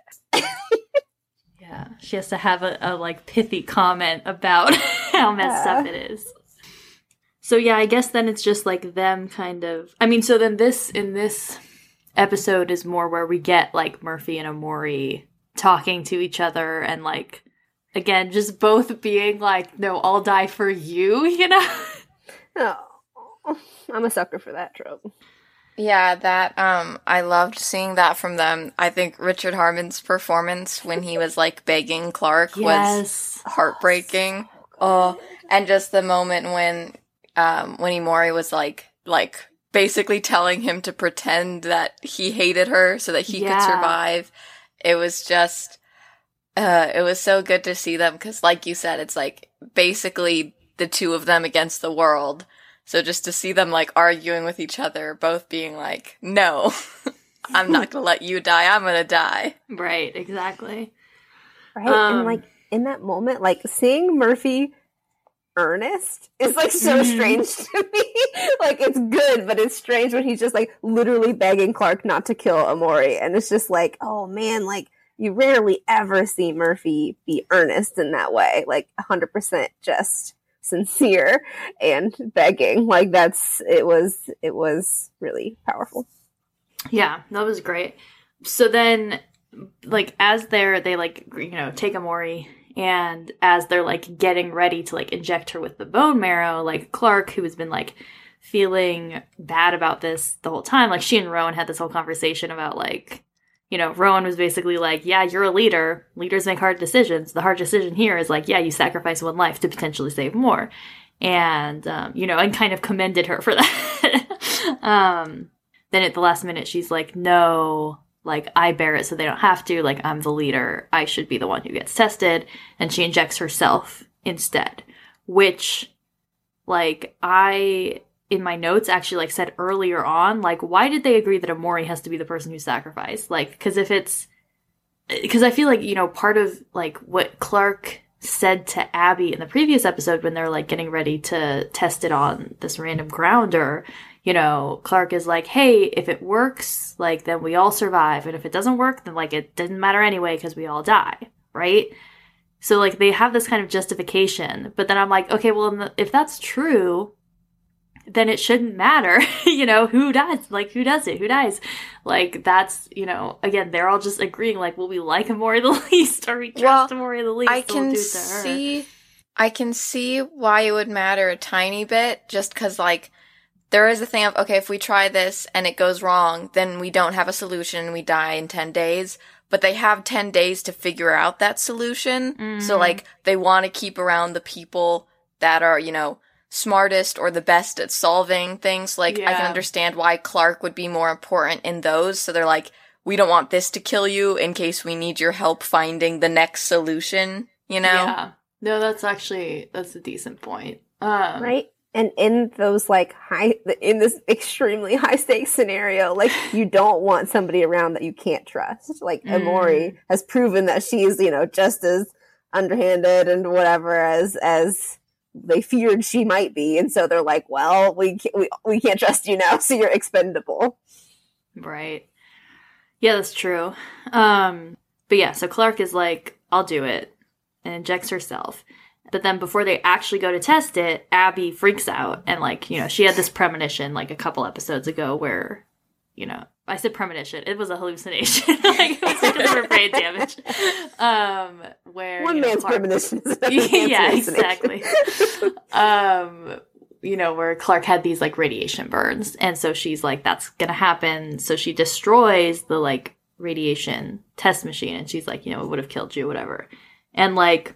Yeah, she has to have a, a like pithy comment about how messed Yeah. up it is. So yeah, I guess then it's just like them kind of. I mean, so then this in this episode is more where we get like Murphy and Amori talking to each other and like again just both being like, no, I'll die for you, you know. Oh, I'm a sucker for that trope. Yeah, that, um, I loved seeing that from them. I think Richard Harmon's performance when he was, like, begging Clark was Yes. heartbreaking. Oh, and just the moment when, um, when Imori was, like, like, basically telling him to pretend that he hated her so that he Yeah. could survive. It was just, uh, it was so good to see them, because, like you said, it's, like, basically the two of them against the world. So just to see them, like, arguing with each other, both being like, no, I'm not gonna let you die, I'm gonna die. Right, exactly. Right? Um, and like in that moment, like seeing Murphy earnest is like so Mhm. strange to me. Like it's good, but it's strange when he's just like literally begging Clark not to kill Amori. And it's just like, oh man, like you rarely ever see Murphy be earnest in that way. Like one hundred percent just sincere and begging. Like that's, it was, it was really powerful. Yeah, that was great. So then, like, as they're, they, like, you know, take Amori, and as they're, like, getting ready to, like, inject her with the bone marrow, like, Clark, who has been, like, feeling bad about this the whole time, like, she and Rowan had this whole conversation about, like, you know, Rowan was basically like, yeah, you're a leader. Leaders make hard decisions. The hard decision here is, like, yeah, you sacrifice one life to potentially save more. And, um, you know, and kind of commended her for that. um... Then at the last minute, she's like, no, like, I bear it so they don't have to. Like, I'm the leader. I should be the one who gets tested. And she injects herself instead. Which, like, I, in my notes, actually, like, said earlier on, like, why did they agree that Amori has to be the person who's sacrificed? Like, because if it's, because I feel like, you know, part of, like, what Clark said to Abby in the previous episode when they're, like, getting ready to test it on this random grounder, you know, Clark is like, hey, if it works, like, then we all survive. And if it doesn't work, then, like, it didn't matter anyway because we all die, right? So, like, they have this kind of justification. But then I'm like, okay, well, if that's true, then it shouldn't matter, you know, who dies, like, who does it, who dies. Like, that's, you know, again, they're all just agreeing, like, well, we like Amori the least, or we trust Well, Amori the least, I so we'll can do it to her. see, I can see why it would matter a tiny bit, just because, like, there is a thing of, okay, if we try this and it goes wrong, then we don't have a solution and we die in ten days. But they have ten days to figure out that solution. Mm. So, like, they want to keep around the people that are, you know, smartest or the best at solving things. Like, I can Yeah. understand why Clark would be more important in those. So they're like, we don't want this to kill you in case we need your help finding the next solution, you know? Yeah. No, that's actually, that's a decent point. Um, Right? And in those like high, in this extremely high stakes scenario, like you don't want somebody around that you can't trust. Like Mm. Amori has proven that she's, you know, just as underhanded and whatever as as they feared she might be, and so they're like, well, we can't, we we can't trust you now, so you're expendable. Right. Yeah, that's true. Um, but yeah, so Clark is like, I'll do it, and injects herself. But then before they actually go to test it, Abby freaks out. And, like, you know, she had this premonition, like, a couple episodes ago where, you know, I said premonition. It was a hallucination. Like, it was because of her brain damage. Um, where, One you know, man's Clark- premonition is another man's Yeah, hallucination. exactly. um, you know, where Clark had these, like, radiation burns. And so she's like, that's gonna happen. So she destroys the, like, radiation test machine. And she's like, you know, it would have killed you, whatever. And, like,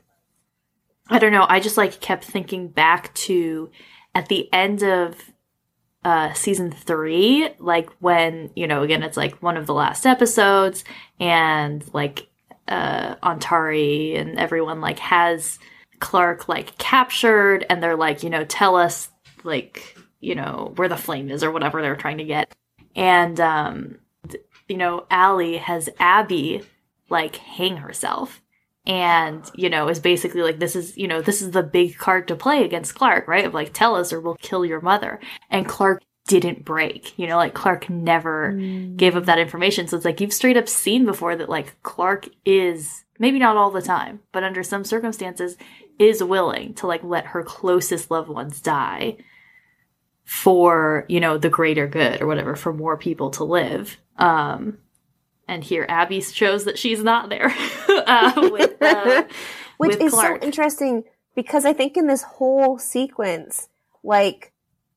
I don't know, I just, like, kept thinking back to at the end of uh, season three, like, when, you know, again, it's, like, one of the last episodes, and, like, uh, Antari and everyone, like, has Clark, like, captured, and they're like, you know, tell us, like, you know, where the flame is or whatever they're trying to get. And, um, th- you know, Allie has Abby, like, hang herself. And, you know, is basically like, this is, you know, this is the big card to play against Clark, right? Of like, tell us or we'll kill your mother. And Clark didn't break, you know, like Clark never mm. gave up that information. So it's like, you've straight up seen before that like Clark is, maybe not all the time, but under some circumstances is willing to like let her closest loved ones die for, you know, the greater good or whatever, for more people to live. Um, And here Abby shows that she's not there. uh, with, uh, Which with is Clark. so interesting because I think in this whole sequence, like,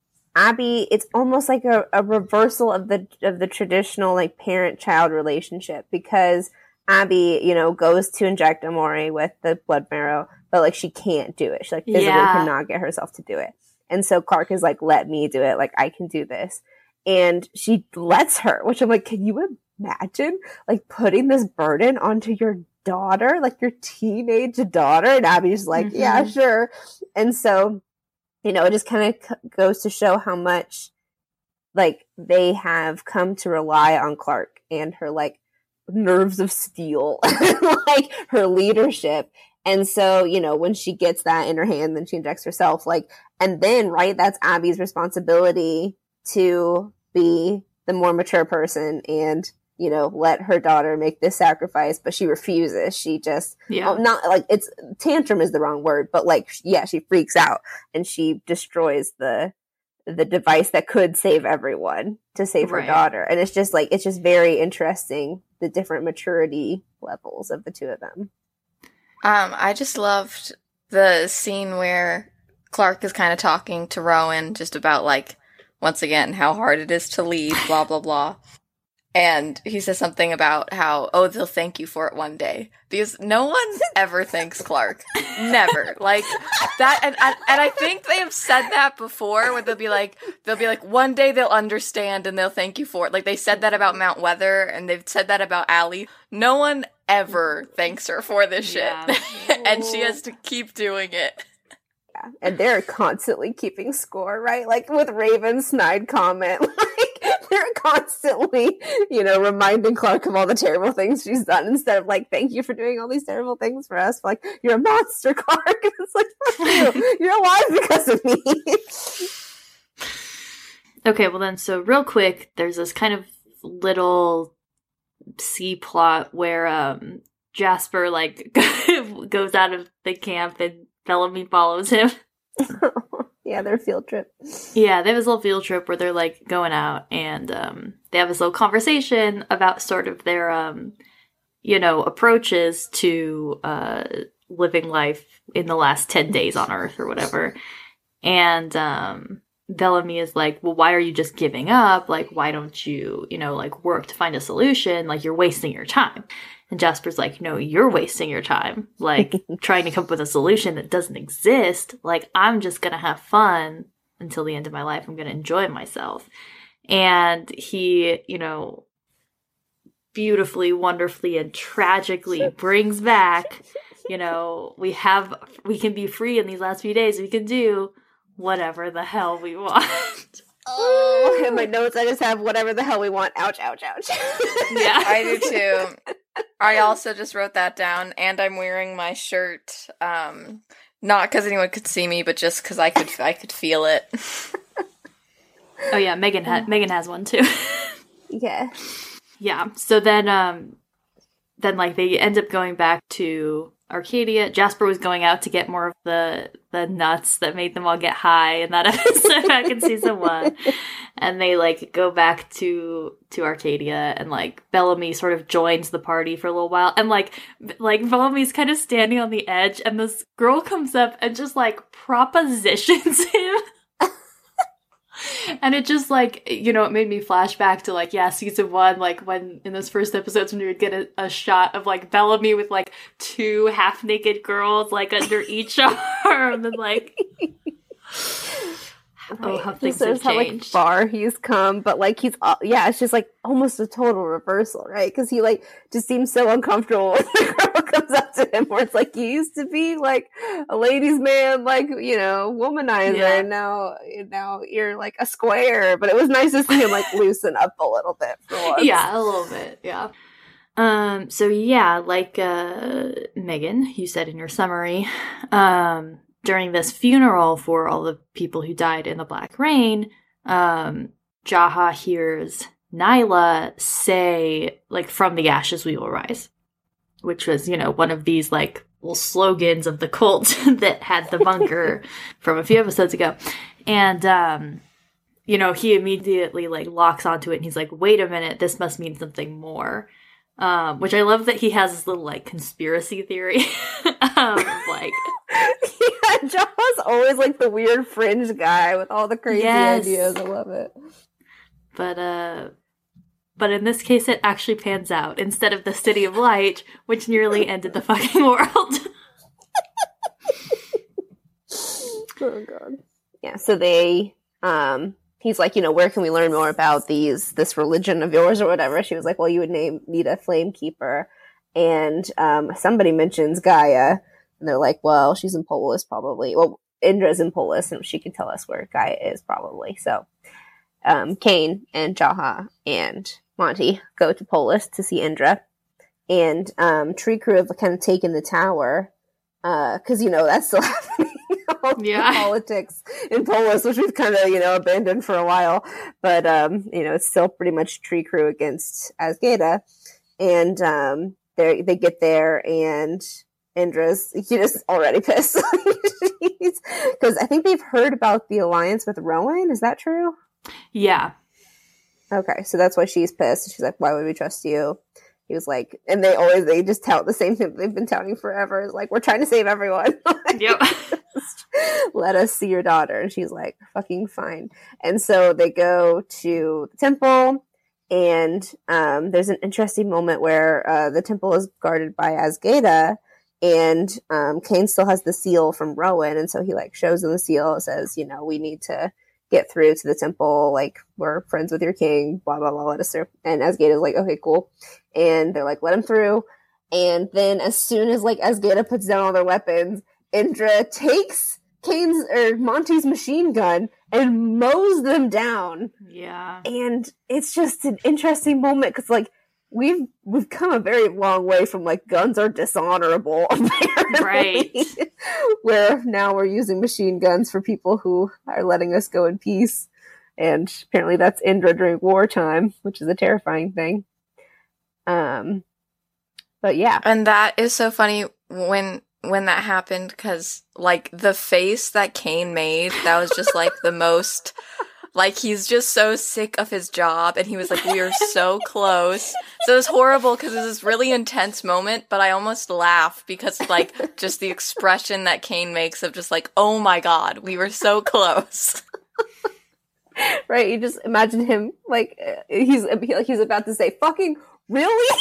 Abby, it's almost like a, a reversal of the of the traditional, like, parent-child relationship because Abby, you know, goes to inject Amori with the blood marrow, but, like, she can't do it. She, like, physically Yeah. cannot get herself to do it. And so Clark is like, let me do it. Like, I can do this. And she lets her, which I'm like, can you imagine like putting this burden onto your daughter, like your teenage daughter? And Abby's like, mm-hmm. yeah, sure. And so, you know, it just kind of c- goes to show how much like they have come to rely on Clark and her like nerves of steel, like her leadership. And so, you know, when she gets that in her hand, then she injects herself, like, and then, right, that's Abby's responsibility to be the more mature person and, you know, let her daughter make this sacrifice, but she refuses. She just, yeah. well, not like it's tantrum is the wrong word, but like, yeah, she freaks out and she destroys the, the device that could save everyone to save right. her daughter. And it's just like, it's just very interesting, the different maturity levels of the two of them. Um, I just loved the scene where Clark is kind of talking to Rowan just about like, once again, how hard it is to lead, blah, blah, blah. And he says something about how, oh, they'll thank you for it one day. Because no one ever thanks Clark. Never. Like, that, and, and and I think they have said that before, where they'll be like, they'll be like, one day they'll understand and they'll thank you for it. Like, they said that about Mount Weather, and they've said that about Allie. No one ever thanks her for this shit. Yeah. And she has to keep doing it. Yeah, and they're constantly keeping score, right? Like with Raven's snide comment, like they're constantly, you know, reminding Clark of all the terrible things she's done instead of like, thank you for doing all these terrible things for us. Like, you're a monster, Clark. It's like, fuck you. You're alive because of me. Okay, well then, so real quick, there's this kind of little C plot where um, Jasper like goes out of the camp and Bellamy follows him. Yeah, their field trip. Yeah, they have this little field trip where they're like going out and um, they have this little conversation about sort of their, um, you know, approaches to uh, living life in the last ten days on Earth or whatever. And um, Bellamy is like, well, why are you just giving up? Like, why don't you, you know, like work to find a solution? Like, you're wasting your time. And Jasper's like, no, you're wasting your time, like, trying to come up with a solution that doesn't exist. Like, I'm just going to have fun until the end of my life. I'm going to enjoy myself. And he, you know, beautifully, wonderfully, and tragically brings back, you know, we have, we can be free in these last few days. We can do whatever the hell we want. Oh, in my notes, I just have whatever the hell we want. Ouch, ouch, ouch. Yeah, I do too. I also just wrote that down, and I'm wearing my shirt, um, not because anyone could see me, but just because I could, I could feel it. Oh yeah, Megan ha- Megan has one too. Yeah, yeah. So then, um, then like they end up going back to Arcadia. Jasper was going out to get more of the the nuts that made them all get high in that episode back in season one. And they like go back to to Arcadia, and like Bellamy sort of joins the party for a little while, and like like Bellamy's kind of standing on the edge, and this girl comes up and just like propositions him. And it just, like, you know, it made me flash back to, like, yeah, season one, like, when, in those first episodes, when you would get a, a shot of, like, Bellamy with, like, two half-naked girls, like, under each arm, and, like, Oh, how He things says have how like changed. far he's come, but like he's uh, yeah, it's just like almost a total reversal, right? Because he like just seems so uncomfortable when the girl comes up to him, where it's like you used to be like a ladies' man, like you know, womanizer, Yeah. and now now you're like a square. But it was nice to see him like loosen up a little bit for once. Yeah, a little bit. Yeah. Um. So yeah, like uh, Megan, you said in your summary, um, during this funeral for all the people who died in the Black Rain, um, Jaha hears Nyla say, like, "From the ashes we will rise," which was, you know, one of these like little slogans of the cult that had the bunker from a few episodes ago, and um. You know, he immediately like locks onto it and he's like, wait a minute, this must mean something more. Um, which I love that he has this little like conspiracy theory. um, like, yeah, Jaha's always like the weird fringe guy with all the crazy Yes. ideas. I love it. but uh, but in this case, it actually pans out instead of the City of Light, which nearly ended the fucking world. Oh god. Yeah, so they um he's like, you know, where can we learn more about these this religion of yours or whatever? She was like, well, you would name need a flame keeper. And um somebody mentions Gaia, and they're like, well, she's in Polis probably. Well, Indra's in Polis, and she can tell us where Gaia is probably. So um Kane and Jaha and Monty go to Polis to see Indra. And um Tree Crew have kind of taken the tower, uh, because you know that's still happening. Yeah. Politics in Polis, which we've kind of, you know, abandoned for a while. But, um, you know, it's still pretty much Tree Crew against Asgeda. And um, they they get there, and Indra's, he just already pissed. Because I think they've heard about the alliance with Rowan. Is that true? Yeah. Okay, so that's why she's pissed. She's like, why would we trust you? He was like, and they always, they just tout the same thing they've been touting forever. It's like, we're trying to save everyone. Yep. Let us see your daughter. And she's like, fucking fine. And so they go to the temple, and um, there's an interesting moment where uh, the temple is guarded by Asgeda, and um, Kane still has the seal from Rowan. And so he like shows them the seal. It says, you know, we need to get through to the temple. Like, we're friends with your king, blah, blah, blah, let us through. And Asgeda's like, okay, cool. And they're like, let him through. And then as soon as like Asgeda puts down all their weapons, Indra takes Kane's or Monty's machine gun and mows them down. Yeah. And it's just an interesting moment because like we've we've come a very long way from like guns are dishonorable, apparently. Right. Where now we're using machine guns for people who are letting us go in peace. And apparently that's Indra during wartime, which is a terrifying thing. Um, but yeah. And that is so funny when when that happened, because like the face that Kane made, that was just like the most, like he's just so sick of his job, and he was like, we are so close. So it was horrible because it was this really intense moment, but I almost laugh because like just the expression that Kane makes of just like, oh my god, we were so close. Right, you just imagine him like uh, he's like he's about to say "fucking really"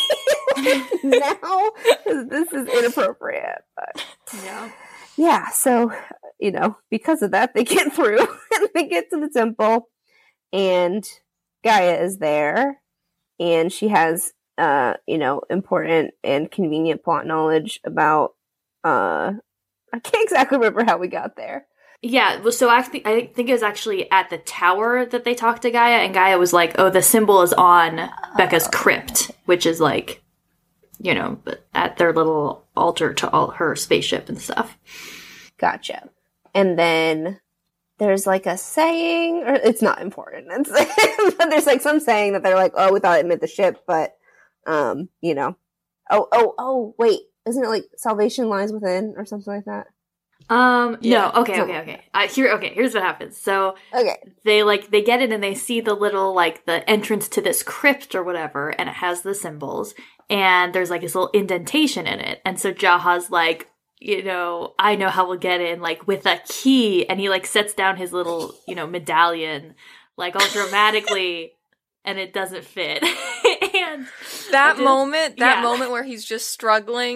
now. This is inappropriate, but Yeah. yeah. So you know, because of that, they get through and they get to the temple, and Gaia is there, and she has uh you know important and convenient plot knowledge about uh I can't exactly remember how we got there. Yeah, well, so I, th- I think it was actually at the tower that they talked to Gaia, and Gaia was like, oh, the symbol is on Becca's crypt, which is like, you know, at their little altar to all her spaceship and stuff. Gotcha. And then there's like a saying, or it's not important. It's, but there's like some saying that they're like, oh, we thought it meant the ship, but, um, you know, oh, oh, oh, wait, isn't it like salvation lies within or something like that? Um, Yeah. no, okay, okay, okay. Uh, here, okay, here's what happens. So, Okay. they, like, they get in and they see the little, like, the entrance to this crypt or whatever, and it has the symbols, and there's, like, this little indentation in it, and so Jaha's like, you know, I know how we'll get in, like, with a key, and he, like, sets down his little, you know, medallion, like, all dramatically, and it doesn't fit. And That just- moment, that yeah. moment where he's just struggling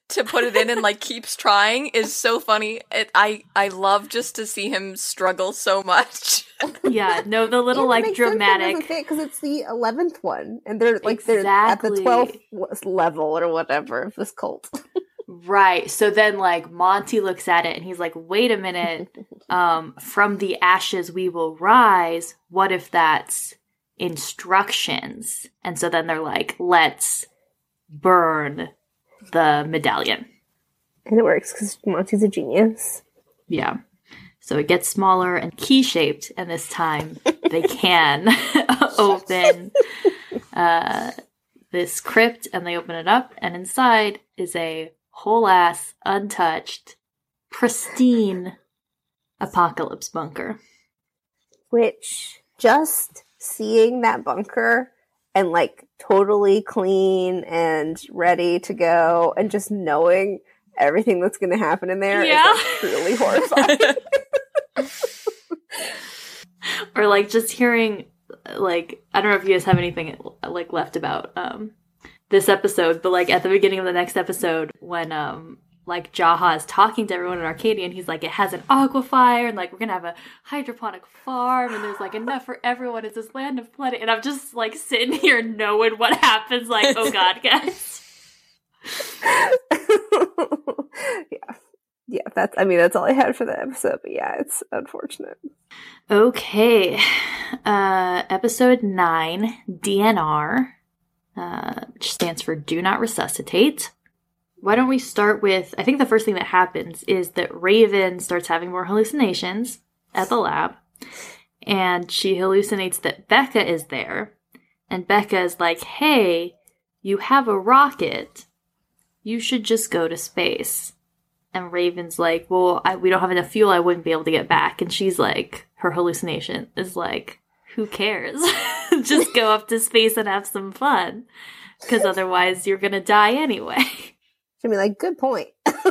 to put it in and like keeps trying is so funny. It, I I love just to see him struggle so much. Yeah, no, the little Yeah, it like makes sense that dramatic because it's the eleventh one, and they're like they're at the Exactly. twelfth level or whatever of this cult. Right. So then like Monty looks at it and he's like, wait a minute, um, from the ashes we will rise. What if that's instructions? And so then they're like, let's burn the medallion. And it works because Monty's a genius. Yeah. So it gets smaller and key-shaped, and this time they can open uh, this crypt, and they open it up, and inside is a whole-ass, untouched, pristine apocalypse bunker. Which, just seeing that bunker and like totally clean and ready to go, and just knowing everything that's going to happen in there Yeah. is like, truly horrifying. Or like just hearing, like, I don't know if you guys have anything like left about um this episode, but like at the beginning of the next episode when um like Jaha is talking to everyone in Arcadia and he's like, it has an aquifire and like we're gonna have a hydroponic farm and there's like enough for everyone, it's this land of plenty, and I'm just like sitting here knowing what happens, like, oh god, guys. yeah. Yeah, that's, I mean, that's all I had for the episode, but yeah, it's unfortunate. Okay. Uh, episode nine, D N R, uh, which stands for Do Not Resuscitate. Why don't we start with, I think the first thing that happens is that Raven starts having more hallucinations at the lab, and she hallucinates that Becca is there, and Becca is like, hey, you have a rocket, you should just go to space. And Raven's like, well, I, we don't have enough fuel, I wouldn't be able to get back. And she's like, her hallucination is like, who cares? Just go up to space and have some fun. Because otherwise you're going to die anyway. I mean, like, good point.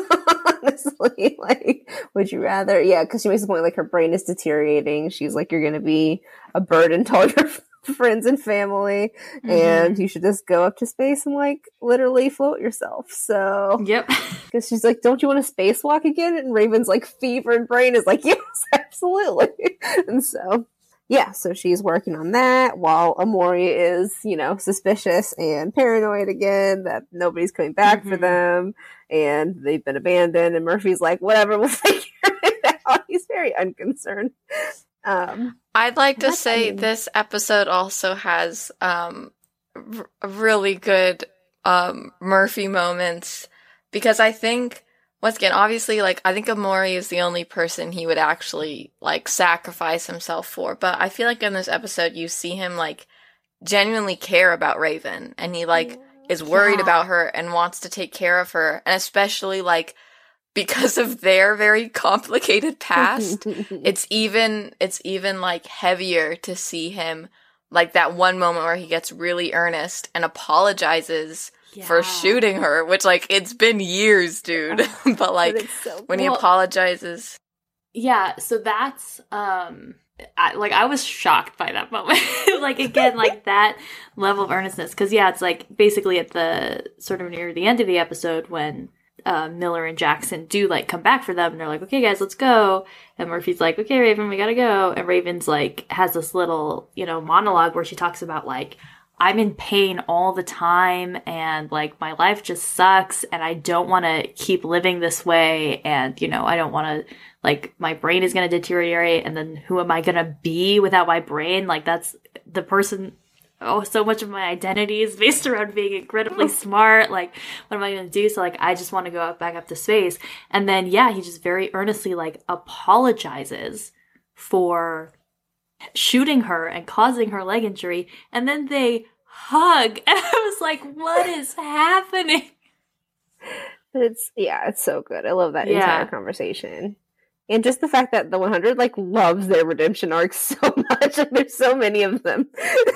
Honestly, like, would you rather? Yeah, because she makes the point, like, her brain is deteriorating. She's like, you're going to be a burden to all your friends and family, mm-hmm. and you should just go up to space and, like, literally float yourself. So, yep. Because she's like, don't you want to spacewalk again? And Raven's, like, fevered brain is like, yes, absolutely. And so, yeah, so she's working on that while Amori is, you know, suspicious and paranoid again that nobody's coming back mm-hmm. for them and they've been abandoned. And Murphy's like, whatever, we'll figure it out. He's very unconcerned. Um, I'd like to say I mean. This episode also has um, r- really good um, Murphy moments because I think, once again, obviously, like, I think Amori is the only person he would actually, like, sacrifice himself for. But I feel like in this episode, you see him, like, genuinely care about Raven. And he, like, is worried yeah. about her and wants to take care of her. And especially, like, because of their very complicated past, it's even, it's even, like, heavier to see him, like, that one moment where he gets really earnest and apologizes Yeah. for shooting her, which, like, it's been years, dude. But, like, but so when well, he apologizes. Yeah, so that's, um, I, like, I was shocked by that moment. Like, again, like, that level of earnestness. Because, yeah, it's, like, basically at the, sort of near the end of the episode when uh, Miller and Jackson do, like, come back for them. And they're like, okay, guys, let's go. And Murphy's like, okay, Raven, we gotta go. And Raven's, like, has this little, you know, monologue where she talks about, like, I'm in pain all the time and like my life just sucks and I don't want to keep living this way and, you know, I don't want to, like, my brain is going to deteriorate and then who am I going to be without my brain? Like, that's the person, oh, so much of my identity is based around being incredibly smart. Like, what am I going to do? So, like, I just want to go up, back up to space. And then, yeah, he just very earnestly, like, apologizes for shooting her and causing her leg injury, and then they hug, and I was like, what is happening? But it's, yeah, it's so good. I love that yeah. entire conversation. And just the fact that the one hundred, like, loves their redemption arcs so much, and there's so many of them.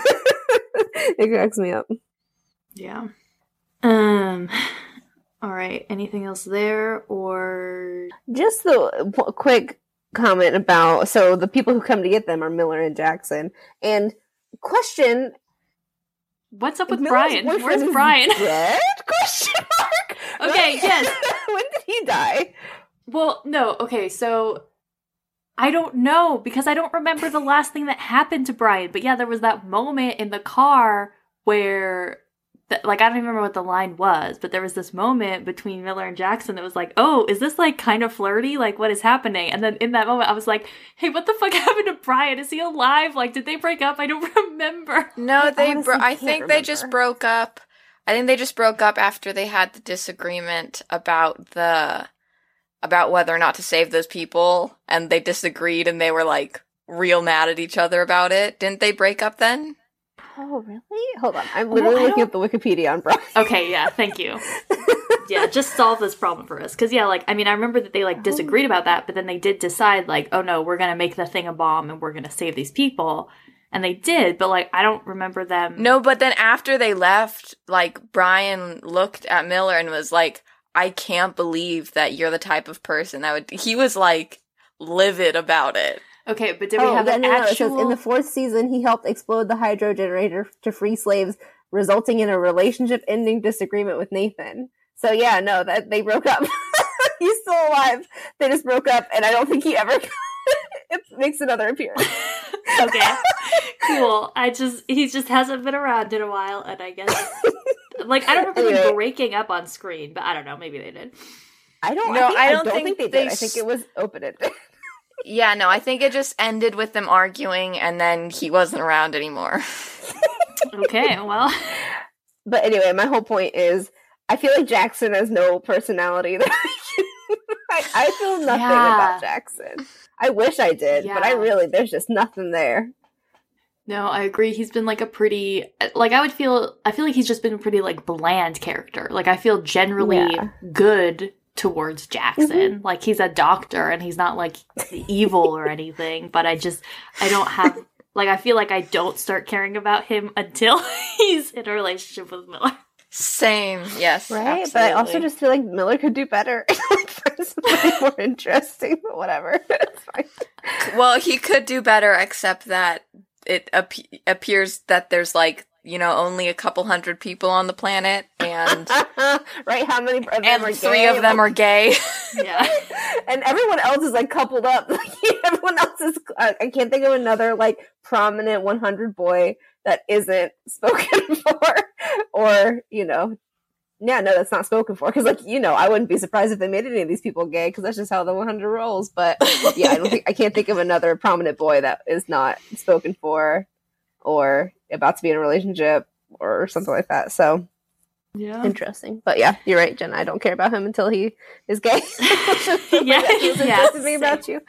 It cracks me up. Yeah. Um, all right, anything else there, or? Just the w- quick comment about, so the people who come to get them are Miller and Jackson, and question, what's up with Brian? Where's Brian? Dead? Question mark. Okay, yes. When did he die? Well, no, okay, so I don't know because I don't remember the last thing that happened to Brian. But yeah, there was that moment in the car where, th- like, I don't even remember what the line was, but there was this moment between Miller and Jackson that was like, oh, is this, like, kind of flirty? Like, what is happening? And then in that moment, I was like, hey, what the fuck happened to Brian? Is he alive? Like, did they break up? I don't remember. No, they. honestly Bro- I can't think they just remember. broke up. I think they just broke up after they had the disagreement about the about whether or not to save those people, and they disagreed, and they were like real mad at each other about it. Didn't they break up then? Oh, really? Hold on. I'm Well, literally I looking up the Wikipedia on Brian. Okay, yeah, thank you. Yeah, just solve this problem for us. Because, yeah, like, I mean, I remember that they, like, disagreed about that, but then they did decide, like, oh, no, we're going to make the thing a bomb and we're going to save these people. And they did, but, like, I don't remember them. No, but then after they left, like, Brian looked at Miller and was like, I can't believe that you're the type of person that would... He was, like, livid about it. Okay, but did we Oh, have no, an no, no. It actual... says, in the fourth season, he helped explode the hydro generator to free slaves, resulting in a relationship-ending disagreement with Nathan. So, yeah, no, that they broke up. He's still alive. They just broke up, and I don't think he ever it makes another appearance. Okay, cool. I just... He just hasn't been around in a while, and I guess... Like, I don't remember Anyway. them breaking up on screen, but I don't know, maybe they did. I don't, No, I, think, I I don't don't think think, they they did. I think s- it was open-ended. Yeah, no, I think it just ended with them arguing, and then he wasn't around anymore. Okay, well... But anyway, my whole point is, I feel like Jackson has no personality. That I, I feel nothing Yeah. about Jackson. I wish I did, but I Yeah. really, there's just nothing there. No, I agree. He's been like a pretty, like I would feel, I feel like he's just been a pretty like bland character. Like I feel generally Yeah. good towards Jackson. Like he's a doctor and he's not like evil or anything, but I just, I don't have, like I feel like I don't start caring about him until he's in a relationship with Miller. Same, yes. Right? But I also absolutely. just feel like Miller could do better. Like, find somebody more interesting, but whatever. It's fine. Well, he could do better, except that it ap- appears that there's like, you know, only a couple hundred people on the planet, and Right? How many of them and are three gay? of them are gay. Yeah. And everyone else is like coupled up. Like, everyone else is. I I can't think of another like prominent one hundred boy that isn't spoken for, or you know, yeah, no, that's not spoken for. Because like you know, I wouldn't be surprised if they made any of these people gay because that's just how the one hundred rolls. But yeah, I don't think I can't think of another prominent boy that is not spoken for, or about to be in a relationship, or something like that. So. Yeah. Interesting. But yeah, you're right, Jen. I don't care about him until he is gay. Yeah, That feels yeah, interesting same. about you.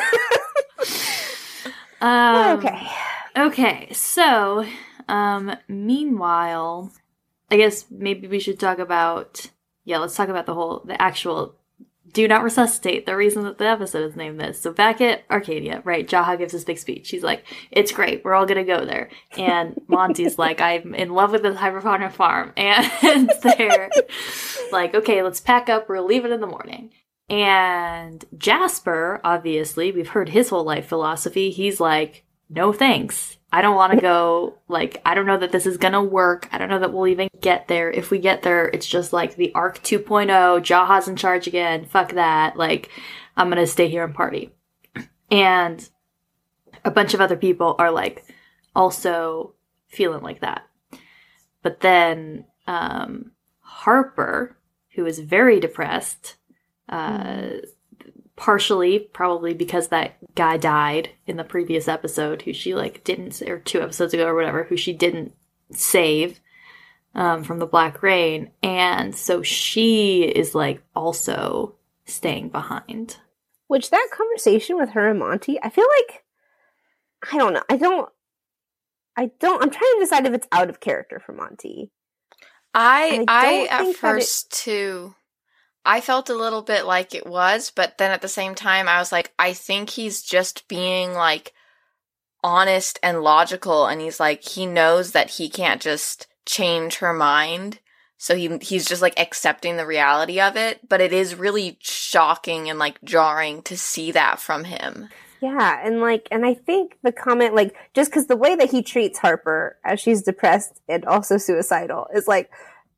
Um, Okay. Okay, so, um, meanwhile, I guess maybe we should talk about, yeah, let's talk about the whole, the actual Do Not Resuscitate, the reason that the episode is named this. So back at Arcadia, right, Jaha gives this big speech. She's like, it's great, we're all gonna go there. And Monty's like, I'm in love with this hydroponic farm. And they're like, okay, let's pack up, we'll leave it in the morning. And Jasper, obviously, we've heard his whole life philosophy. He's like, no thanks. I don't want to go. Like, I don't know that this is going to work. I don't know that we'll even get there. If we get there, it's just like the Arc two point oh. Jaha's in charge again. Fuck that. Like, I'm going to stay here and party. And a bunch of other people are like also feeling like that. But then um, Harper, who is very depressed, uh, partially probably because that guy died in the previous episode who she like didn't, or two episodes ago or whatever, who she didn't save um, from the Black Rain. And so she is like also staying behind. Which that conversation with her and Monty, I feel like, I don't know. I don't, I don't, I'm trying to decide if it's out of character for Monty. I I I, don't at think that it- first too, I felt a little bit like it was, but then at the same time, I was like, I think he's just being like honest and logical, and he's like, he knows that he can't just change her mind, so he he's just like accepting the reality of it. But it is really shocking and like jarring to see that from him. Yeah, and like, and I think the comment, like, just because the way that he treats Harper as she's depressed and also suicidal is like,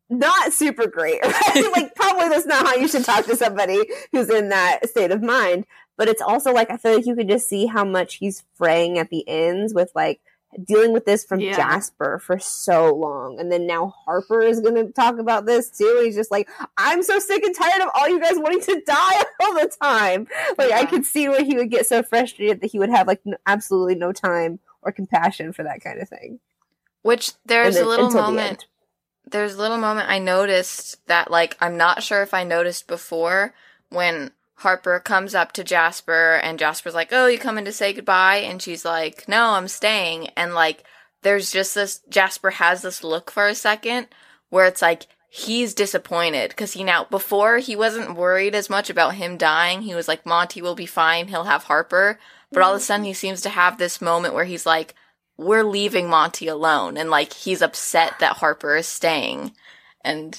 not super great, right? Like, probably that's not how you should talk to somebody who's in that state of mind. But it's also like, I feel like you could just see how much he's fraying at the ends with like dealing with this from Yeah. Jasper for so long. And then now Harper is going to talk about this too. He's just like, I'm so sick and tired of all you guys wanting to die all the time. Like, Yeah. I could see where he would get so frustrated that he would have like n- absolutely no time or compassion for that kind of thing. Which there's And then- a little until the moment. end. There's a little moment I noticed that, like, I'm not sure if I noticed before when Harper comes up to Jasper and Jasper's like, oh, you coming to say goodbye? And she's like, no, I'm staying. And, like, there's just this, Jasper has this look for a second where it's like, he's disappointed because he now, before he wasn't worried as much about him dying. He was like, Monty will be fine. He'll have Harper. But all of a sudden he seems to have this moment where he's like, we're leaving Monty alone. And, like, he's upset that Harper is staying. And,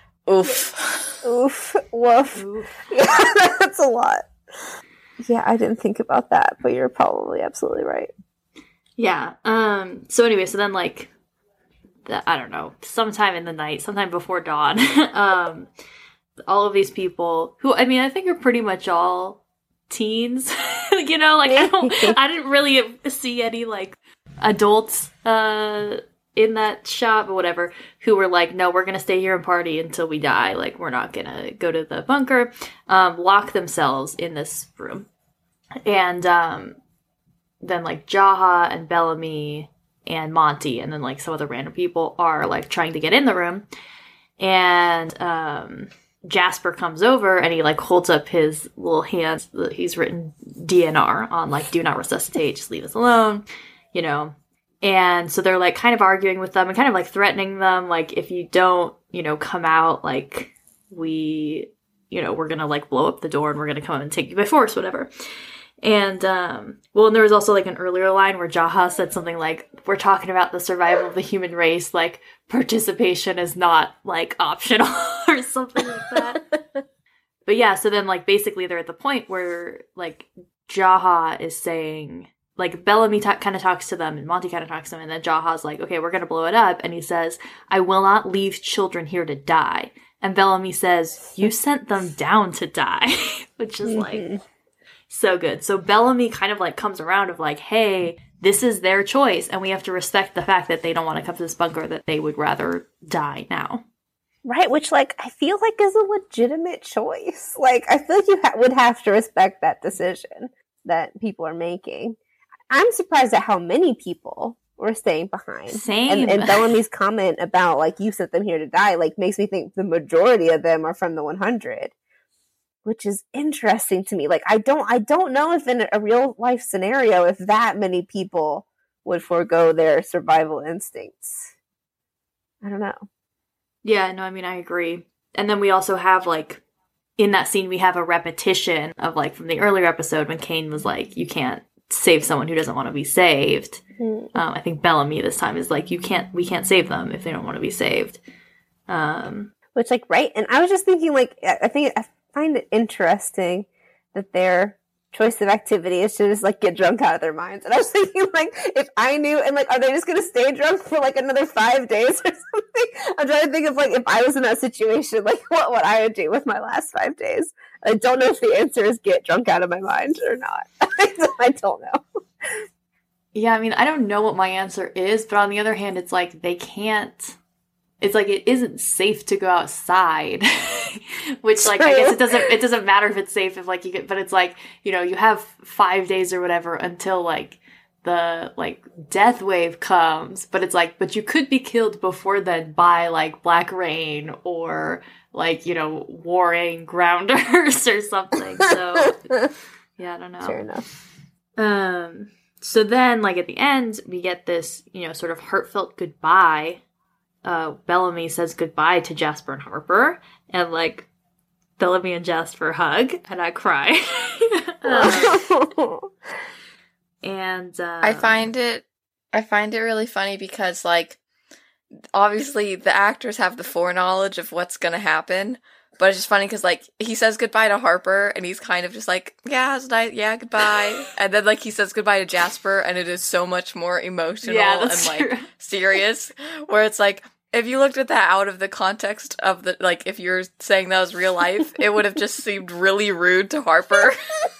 oof. Oof. Woof. Oof. Yeah, that's a lot. Yeah, I didn't think about that, but you're probably absolutely right. Yeah. Um. So anyway, so then like, the, I don't know, sometime in the night, sometime before dawn, um, all of these people who, I mean, I think are pretty much all teens. You know, like I don't, I didn't really see any like adults uh in that shop or whatever who were like, no, we're gonna stay here and party until we die. Like, we're not gonna go to the bunker. Um, lock themselves in this room, and um. then like Jaha and Bellamy and Monty and then like some other random people are like trying to get in the room, and um Jasper comes over and he like holds up his little hands. He's written D N R on, like, do not resuscitate, just leave us alone, you know. And so they're like kind of arguing with them and kind of like threatening them, like, if you don't, you know, come out, like, we, you know, we're gonna like blow up the door and we're gonna come and take you by force, whatever. And, um, well, and there was also, like, an earlier line where Jaha said something like, we're talking about the survival of the human race, like, participation is not, like, optional, or something like that. But yeah, so then, like, basically they're at the point where, like, Jaha is saying, like, Bellamy ta- kind of talks to them, and Monty kind of talks to them, and then Jaha's like, okay, we're gonna blow it up, and he says, I will not leave children here to die. And Bellamy says, you sent them down to die, which is, like... so good. So Bellamy kind of like comes around of like, hey, this is their choice, and we have to respect the fact that they don't want to come to this bunker, that they would rather die now. Right, which, like, I feel like is a legitimate choice. Like, I feel like you ha- would have to respect that decision that people are making. I'm surprised at how many people were staying behind. Same. And, and Bellamy's comment about, like, you sent them here to die, like, makes me think the majority of them are from the one hundred. Which is interesting to me. Like, I don't, I don't know if in a real life scenario, if that many people would forego their survival instincts. I don't know. Yeah, no, I mean, I agree. And then we also have, like, in that scene, we have a repetition of, like, from the earlier episode when Kane was like, you can't save someone who doesn't want to be saved. Mm. Um, I think Bellamy this time is like, you can't, we can't save them if they don't want to be saved. Um, Which, like, right. And I was just thinking, like, I think, I find it interesting that their choice of activity is to just, like, get drunk out of their minds. And I was thinking, like, if I knew, and, like, are they just going to stay drunk for, like, another five days or something? I'm trying to think of, like, if I was in that situation, like, what would I would do with my last five days? I don't know if the answer is get drunk out of my mind or not. I don't know. Yeah, I mean, I don't know what my answer is, but on the other hand, it's like, they can't... It's like, it isn't safe to go outside, which, like, I guess it doesn't, it doesn't matter if it's safe if, like, you get, but it's like, you know, you have five days or whatever until, like, the, like, death wave comes, but it's like, but you could be killed before then by, like, Black Rain or, like, you know, warring grounders or something, so, yeah, I don't know. Fair enough. Um, so then, like, at the end, we get this, you know, sort of heartfelt goodbye. Uh, Bellamy says goodbye to Jasper and Harper, and, like, Bellamy and Jasper hug, and I cry. um, and uh, I find it, I find it really funny because, like, obviously the actors have the foreknowledge of what's gonna happen, but it's just funny because, like, he says goodbye to Harper, and he's kind of just like, yeah, it's nice, yeah, goodbye, and then, like, he says goodbye to Jasper, and it is so much more emotional yeah, and, that's like, true. serious, where it's like, if you looked at that out of the context of the, like, if you're saying that was real life, it would have just seemed really rude to Harper.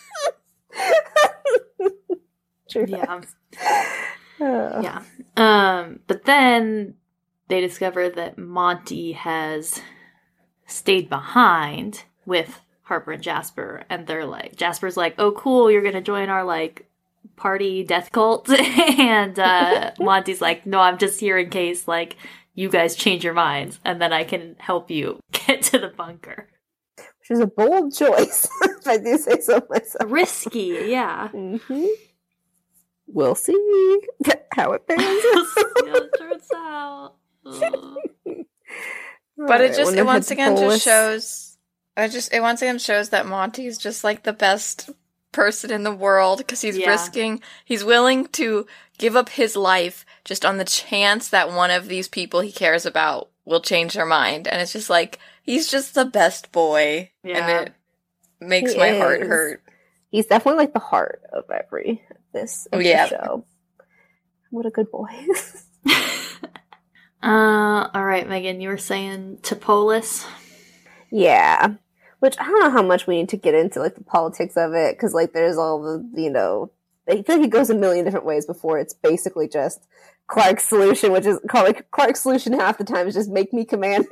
True. Yeah. Oh. Yeah. Um, but then they discover that Monty has stayed behind with Harper and Jasper, and they're like, Jasper's like, oh cool, you're gonna join our like party death cult, and uh Monty's like, no, I'm just here in case like you guys change your minds, and then I can help you get to the bunker. Which is a bold choice, if I do say so myself. Risky, yeah. Mm-hmm. We'll see how it pans We'll see out. how it turns out. Ugh. But it Alright, just, when it I once had again Polis- just shows, I just, it once again shows that Monty's just like the best person in the world, because he's Yeah. risking, he's willing to give up his life just on the chance that one of these people he cares about will change their mind. And it's just like, he's just the best boy. Yeah. And it makes He my heart is. hurt. He's definitely like the heart of every this of Oh, the yeah. show. What a good boy. Uh, all right, Megan, you were saying Topolis. Yeah. Which I don't know how much we need to get into like the politics of it, because like there's all the, you know, I feel like it goes a million different ways before it's basically just Clark's solution, which is like Clark's solution half the time is just make me commander.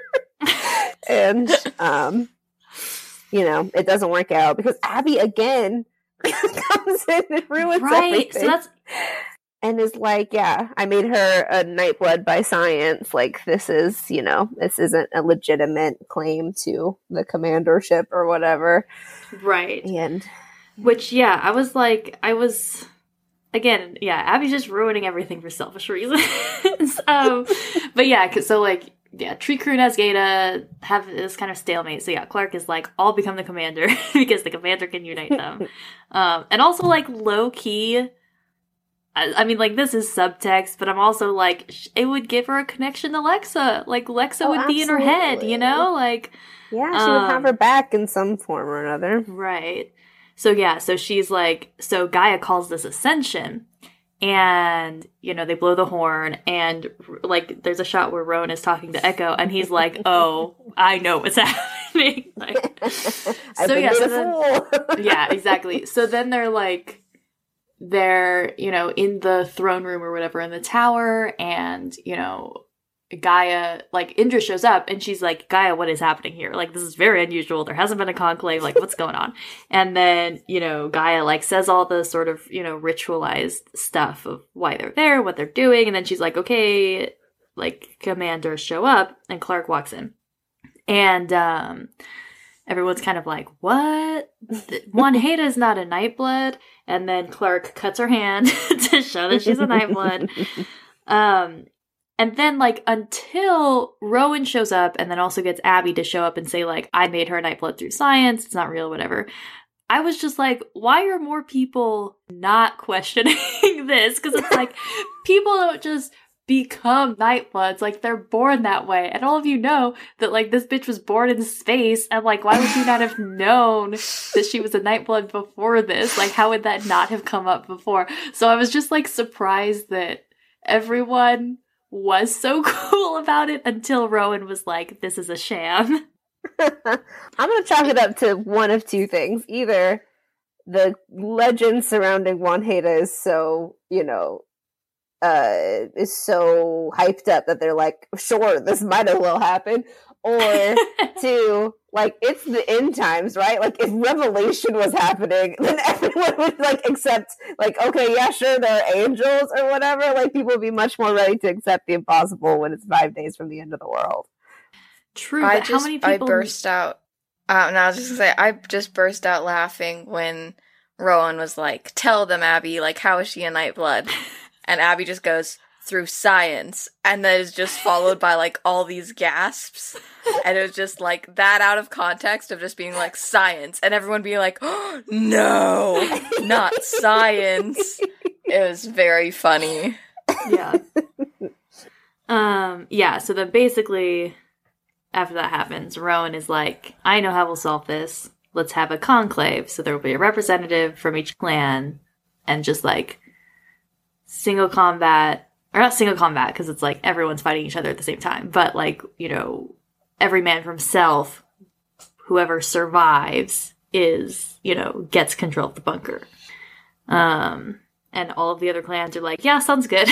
And um you know, it doesn't work out because Abby again comes in and ruins Right, everything. so that's And is like, yeah, I made her a Nightblood by science. Like, this is, you know, this isn't a legitimate claim to the commandership or whatever. right. And Which, yeah, I was like, I was, again, yeah, Abby's just ruining everything for selfish reasons. um, but yeah, 'cause, so like, yeah, Tree Crew and Asgata have this kind of stalemate. So yeah, Clark is like, I'll become the commander because the commander can unite them. um, and also like low key, I, I mean, like this is subtext, but I'm also like, sh- it would give her a connection to Lexa. Like Lexa Oh, would be in her head, you absolutely. know, like. yeah, she would have Um, her back in some form or another. Right. So yeah, so she's like, so Gaia calls this ascension, and you know they blow the horn, and like there's a shot where Rowan is talking to Echo, and he's like, "Oh, I know what's happening." Like, I've so been yeah, made so a then, fool. yeah, exactly. So then they're like, they're you know in the throne room or whatever in the tower, and you know. Gaia, like, Indra shows up and she's like, Gaia, what is happening here? Like, this is very unusual. There hasn't been a conclave. Like, what's going on? And then, you know, Gaia, like, says all the sort of, you know, ritualized stuff of why they're there, what they're doing. And then she's like, okay, like, commanders show up, and Clark walks in. And, um, everyone's kind of like, what? Juan is not a Nightblood. And then Clark cuts her hand to show that she's a Nightblood. Um, And then, like, until Rowan shows up and then also gets Abby to show up and say, like, I made her Nightblood through science, it's not real, whatever. I was just like, why are more people not questioning this? Because it's like, people don't just become Nightbloods. Like, they're born that way. And all of you know that, like, this bitch was born in space. And, like, why would you not have known that she was a Nightblood before this? Like, how would that not have come up before? So I was just, like, surprised that everyone was so cool about it until Rowan was like, this is a sham. I'm going to chalk it up to one of two things. Either the legend surrounding Juan is so, you know, uh, is so hyped up that they're like, sure, this might as well happen. Or two, like, it's the end times, right? Like, if Revelation was happening, then everyone would, like, accept, like, okay, yeah, sure, there are angels or whatever. Like, people would be much more ready to accept the impossible when it's five days from the end of the world. True, I but just, how many I people... burst out, uh, and I was just gonna say, I just burst out laughing when Rowan was like, tell them, Abby, like, how is she a Nightblood? And Abby just goes, through science, and that is just followed by, like, all these gasps, and it was just, like, that out of context of just being, like, science, and everyone being like, oh, no, not science. It was very funny. Yeah. Um, yeah, so then basically, after that happens, Rowan is like, I know how we'll solve this. Let's have a conclave. So there will be a representative from each clan, and just, like, single combat, or not single combat, because it's like everyone's fighting each other at the same time, but like, you know, every man for himself, whoever survives is, you know, gets control of the bunker. Um, and all of the other clans are like, yeah, sounds good.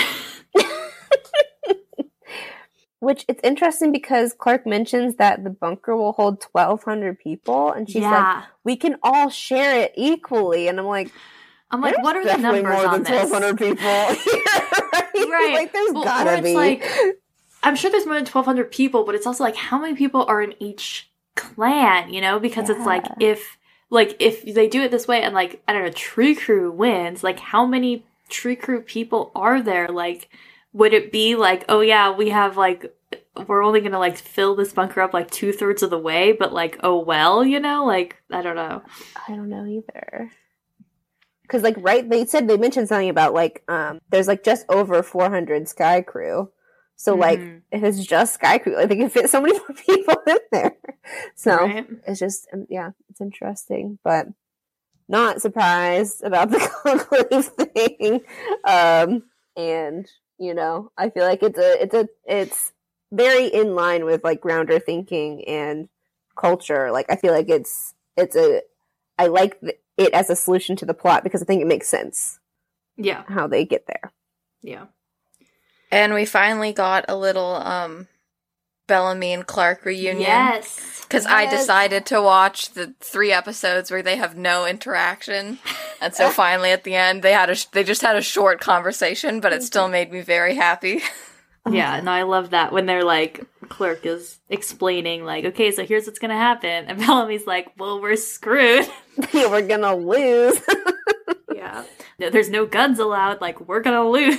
Which, it's interesting because Clark mentions that the bunker will hold twelve hundred people, and she's Yeah. like, we can all share it equally. And I'm like, I'm like, what are the numbers more on than this? twelve hundred people. right? Right. Like, there's well, gotta or be. It's like, I'm sure there's more than twelve hundred people, but it's also like, how many people are in each clan, you know? Because Yeah. it's like, if, like, if they do it this way and, like, I don't know, Tree Crew wins, like, how many Tree Crew people are there? Like, would it be like, oh yeah, we have, like, we're only gonna, like, fill this bunker up, like, two-thirds of the way, but, like, oh well, you know? Like, I don't know. I don't know either. Because, like, right, they said, they mentioned something about, like, um, there's, like, just over four hundred Sky Crew. So, like, Mhm. if it's just Sky Crew, like, they can fit so many more people in there. So, Right? it's just, um, yeah, it's interesting. But not surprised about the conclave thing. Um, and, you know, I feel like it's a, it's a, it's very in line with, like, Grounder thinking and culture. Like, I feel like it's, it's a, I like th- it as a solution to the plot because I think it makes sense Yeah. how they get there. Yeah. And we finally got a little um, Bellamy and Clark reunion. Yes. Because I Yes. decided to watch the three episodes where they have no interaction, and so finally at the end they had a sh- they just had a short conversation, but it still made me very happy. Yeah, no, I love that when they're like, Clark is explaining, like, okay, so here's what's gonna happen. And Bellamy's like, well, we're screwed. Yeah, we're gonna lose. Yeah. No, there's no guns allowed, like, we're gonna lose.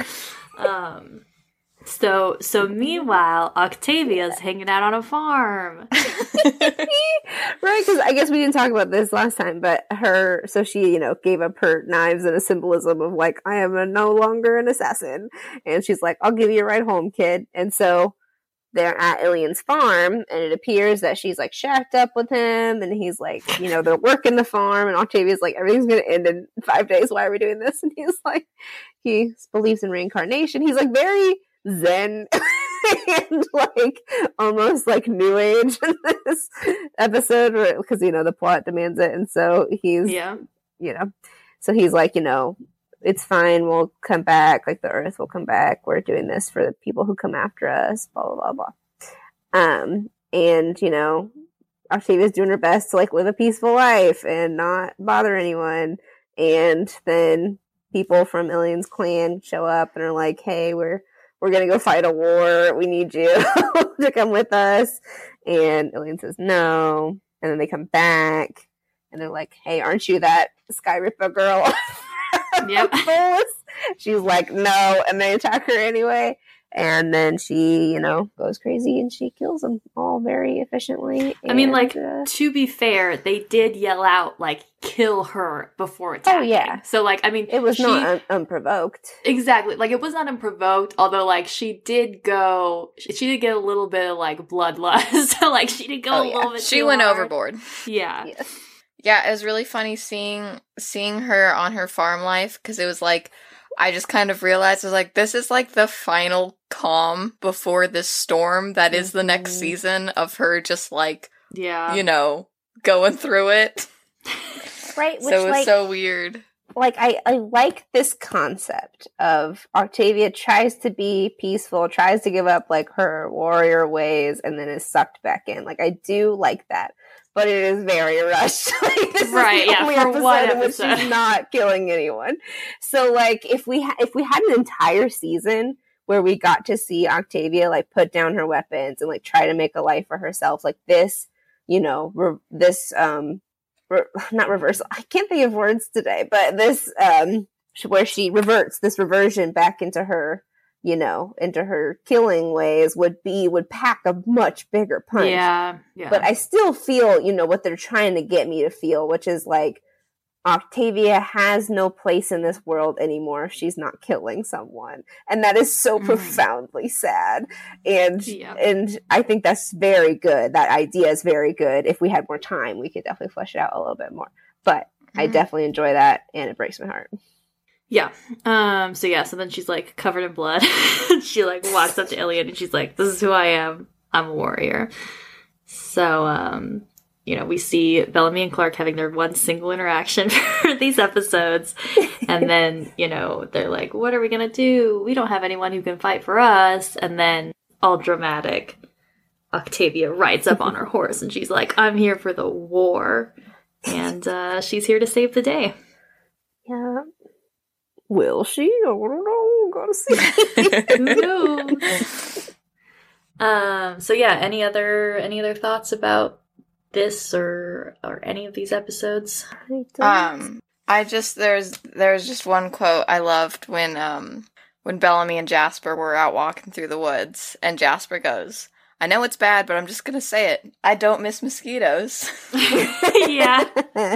Um, so, so meanwhile, Octavia's hanging out on a farm. Right, because I guess we didn't talk about this last time, but her, so she, you know, gave up her knives and a symbolism of, like, I am a, no longer an assassin. And she's like, I'll give you a ride home, kid. And so they're at Ilian's farm, and it appears that she's, like, shacked up with him, and he's like, you know, they're working the farm, and Octavia's like, everything's gonna end in five days, why are we doing this? And he's like, he believes in reincarnation. He's, like, very zen and, like, almost, like, new age in this episode, because, you know, the plot demands it, and so he's, Yeah. you know, so he's like, you know, it's fine, we'll come back, like, the earth will come back, we're doing this for the people who come after us, blah, blah, blah, blah. Um, and, you know, Octavia's doing her best to, like, live a peaceful life and not bother anyone, and then people from Ilian's clan show up and are like, hey, we're we're gonna go fight a war, we need you to come with us, and Ilian says no, and then they come back, and they're like, hey, aren't you that Sky Ripper girl? Yep. She's like, no, and they attack her anyway, and then she, you know, goes crazy and she kills them all very efficiently. I mean, and, like, uh, to be fair, they did yell out, like, kill her before attacking. yeah. So, like, I mean, it was she, not un- unprovoked. exactly. Like, it was not unprovoked, although, like, she did go, she did get a little bit of, like, bloodlust. So, like, she did go Oh, a yeah. little bit She too went hard. overboard. Yeah. Yes. Yeah, it was really funny seeing seeing her on her farm life, because it was like, I just kind of realized, I was like, this is like the final calm before this storm that is the next Mhm. season of her just like, Yeah. you know, going through it. Right, which, So it was like, so weird. like I, I like this concept of Octavia tries to be peaceful, tries to give up, like, her warrior ways, and then is sucked back in. Like, I do like that, but it is very rushed. Like, this Right, is the yeah, only for episode one in which episode. she's not killing anyone. So, like, if we ha- if we had an entire season where we got to see Octavia, like, put down her weapons and, like, try to make a life for herself, like this, you know, re- this um. Re- not reversal. I can't think of words today, but this, um, where she reverts, this reversion back into her, you know, into her killing ways would be, would pack a much bigger punch. Yeah. Yeah. But I still feel, you know, what they're trying to get me to feel, which is like, Octavia has no place in this world anymore if she's not killing someone. And that is so Mm. profoundly sad. And Yeah. and I think that's very good. That idea is very good. If we had more time, we could definitely flesh it out a little bit more. But I Mhm. definitely enjoy that, and it breaks my heart. Yeah. Um, so yeah, so then she's like covered in blood. She like walks up to Ilian and she's like, this is who I am. I'm a warrior. So, um, you know, we see Bellamy and Clark having their one single interaction for these episodes. And then, you know, they're like, what are we going to do? We don't have anyone who can fight for us. And then, all dramatic, Octavia rides up on her horse and she's like, I'm here for the war. And uh, she's here to save the day. Yeah. Will she? I don't know. Gotta see. Who knows? Um, so yeah, any other any other thoughts about this or or any of these episodes? Um, I just there's there's just one quote I loved when um when Bellamy and Jasper were out walking through the woods, and Jasper goes, "I know it's bad, but I'm just gonna say it. I don't miss mosquitoes." Yeah.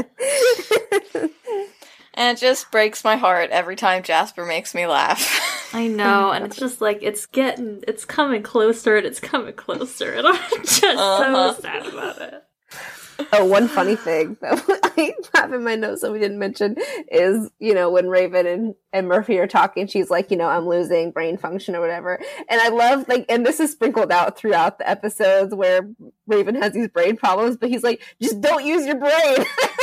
And it just breaks my heart every time Jasper makes me laugh. I know, and it's just like, it's getting, it's coming closer, and it's coming closer, and I'm just uh-huh. so sad about it. Oh, one funny thing that I have in my notes that we didn't mention is, you know, when Raven and, and Murphy are talking, she's like, you know, I'm losing brain function or whatever. And I love, like, and this is sprinkled out throughout the episodes where Raven has these brain problems, but he's like, just don't use your brain.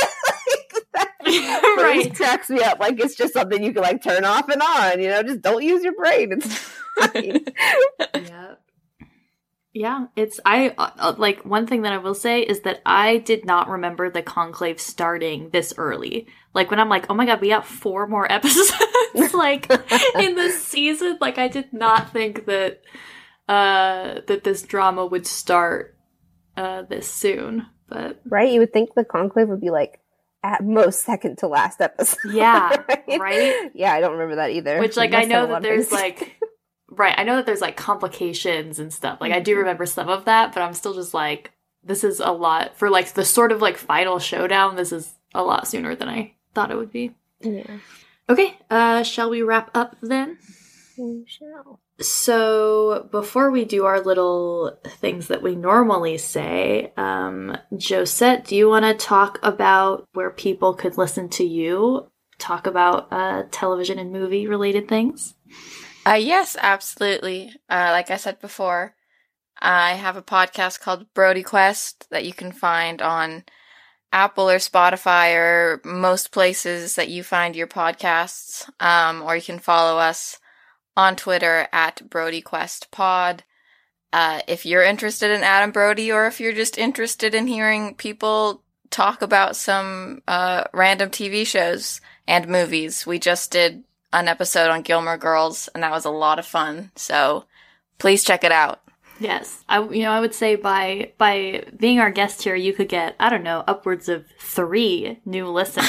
Right. Cracks me up. Like, it's just something you can, like, turn off and on, you know, just don't use your brain. It's fine. Yeah. Yeah, it's, I, uh, like, one thing that I will say is that I did not remember the Conclave starting this early. Like, when I'm like, oh my god, we have four more episodes, like, in this season, like, I did not think that, uh, that this drama would start, uh, this soon, but. Right, you would think the Conclave would be, like, at most second to last episode. Yeah, right? right? Yeah, I don't remember that either. Which, like, I know that there's, like, right, I know that there's, like, complications and stuff. Like, I do remember some of that, but I'm still just, like, this is a lot. For, like, the sort of, like, final showdown, this is a lot sooner than I thought it would be. Yeah. Okay, uh, shall we wrap up, then? We shall. So, before we do our little things that we normally say, um, Josette, do you want to talk about where people could listen to you talk about uh, television and movie-related things? Uh, yes, absolutely. Uh, like I said before, I have a podcast called Brody Quest that you can find on Apple or Spotify or most places that you find your podcasts. Um, or you can follow us on Twitter at Brody Quest Pod. Uh, if you're interested in Adam Brody, or if you're just interested in hearing people talk about some uh, random T V shows and movies, we just did an episode on Gilmore Girls, and that was a lot of fun. So please check it out. Yes, I you know I would say by by being our guest here, you could get, I don't know, upwards of three new listeners.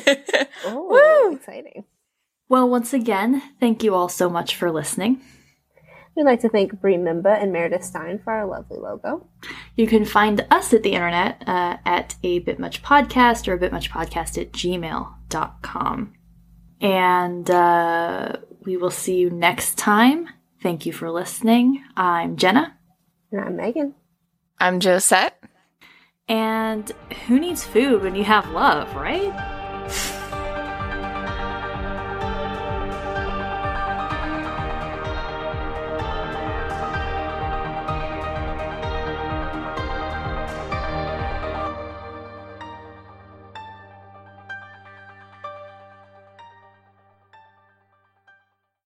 Oh, woo! Exciting. Well, once again, thank you all so much for listening. We'd like to thank Brie Mimba and Meredith Stein for our lovely logo. You can find us at the internet uh, at a bit much podcast or a bit much podcast at gmail dot com. And uh, we will see you next time. Thank you for listening. I'm Jenna. And I'm Megan. I'm Josette. And who needs food when you have love, right?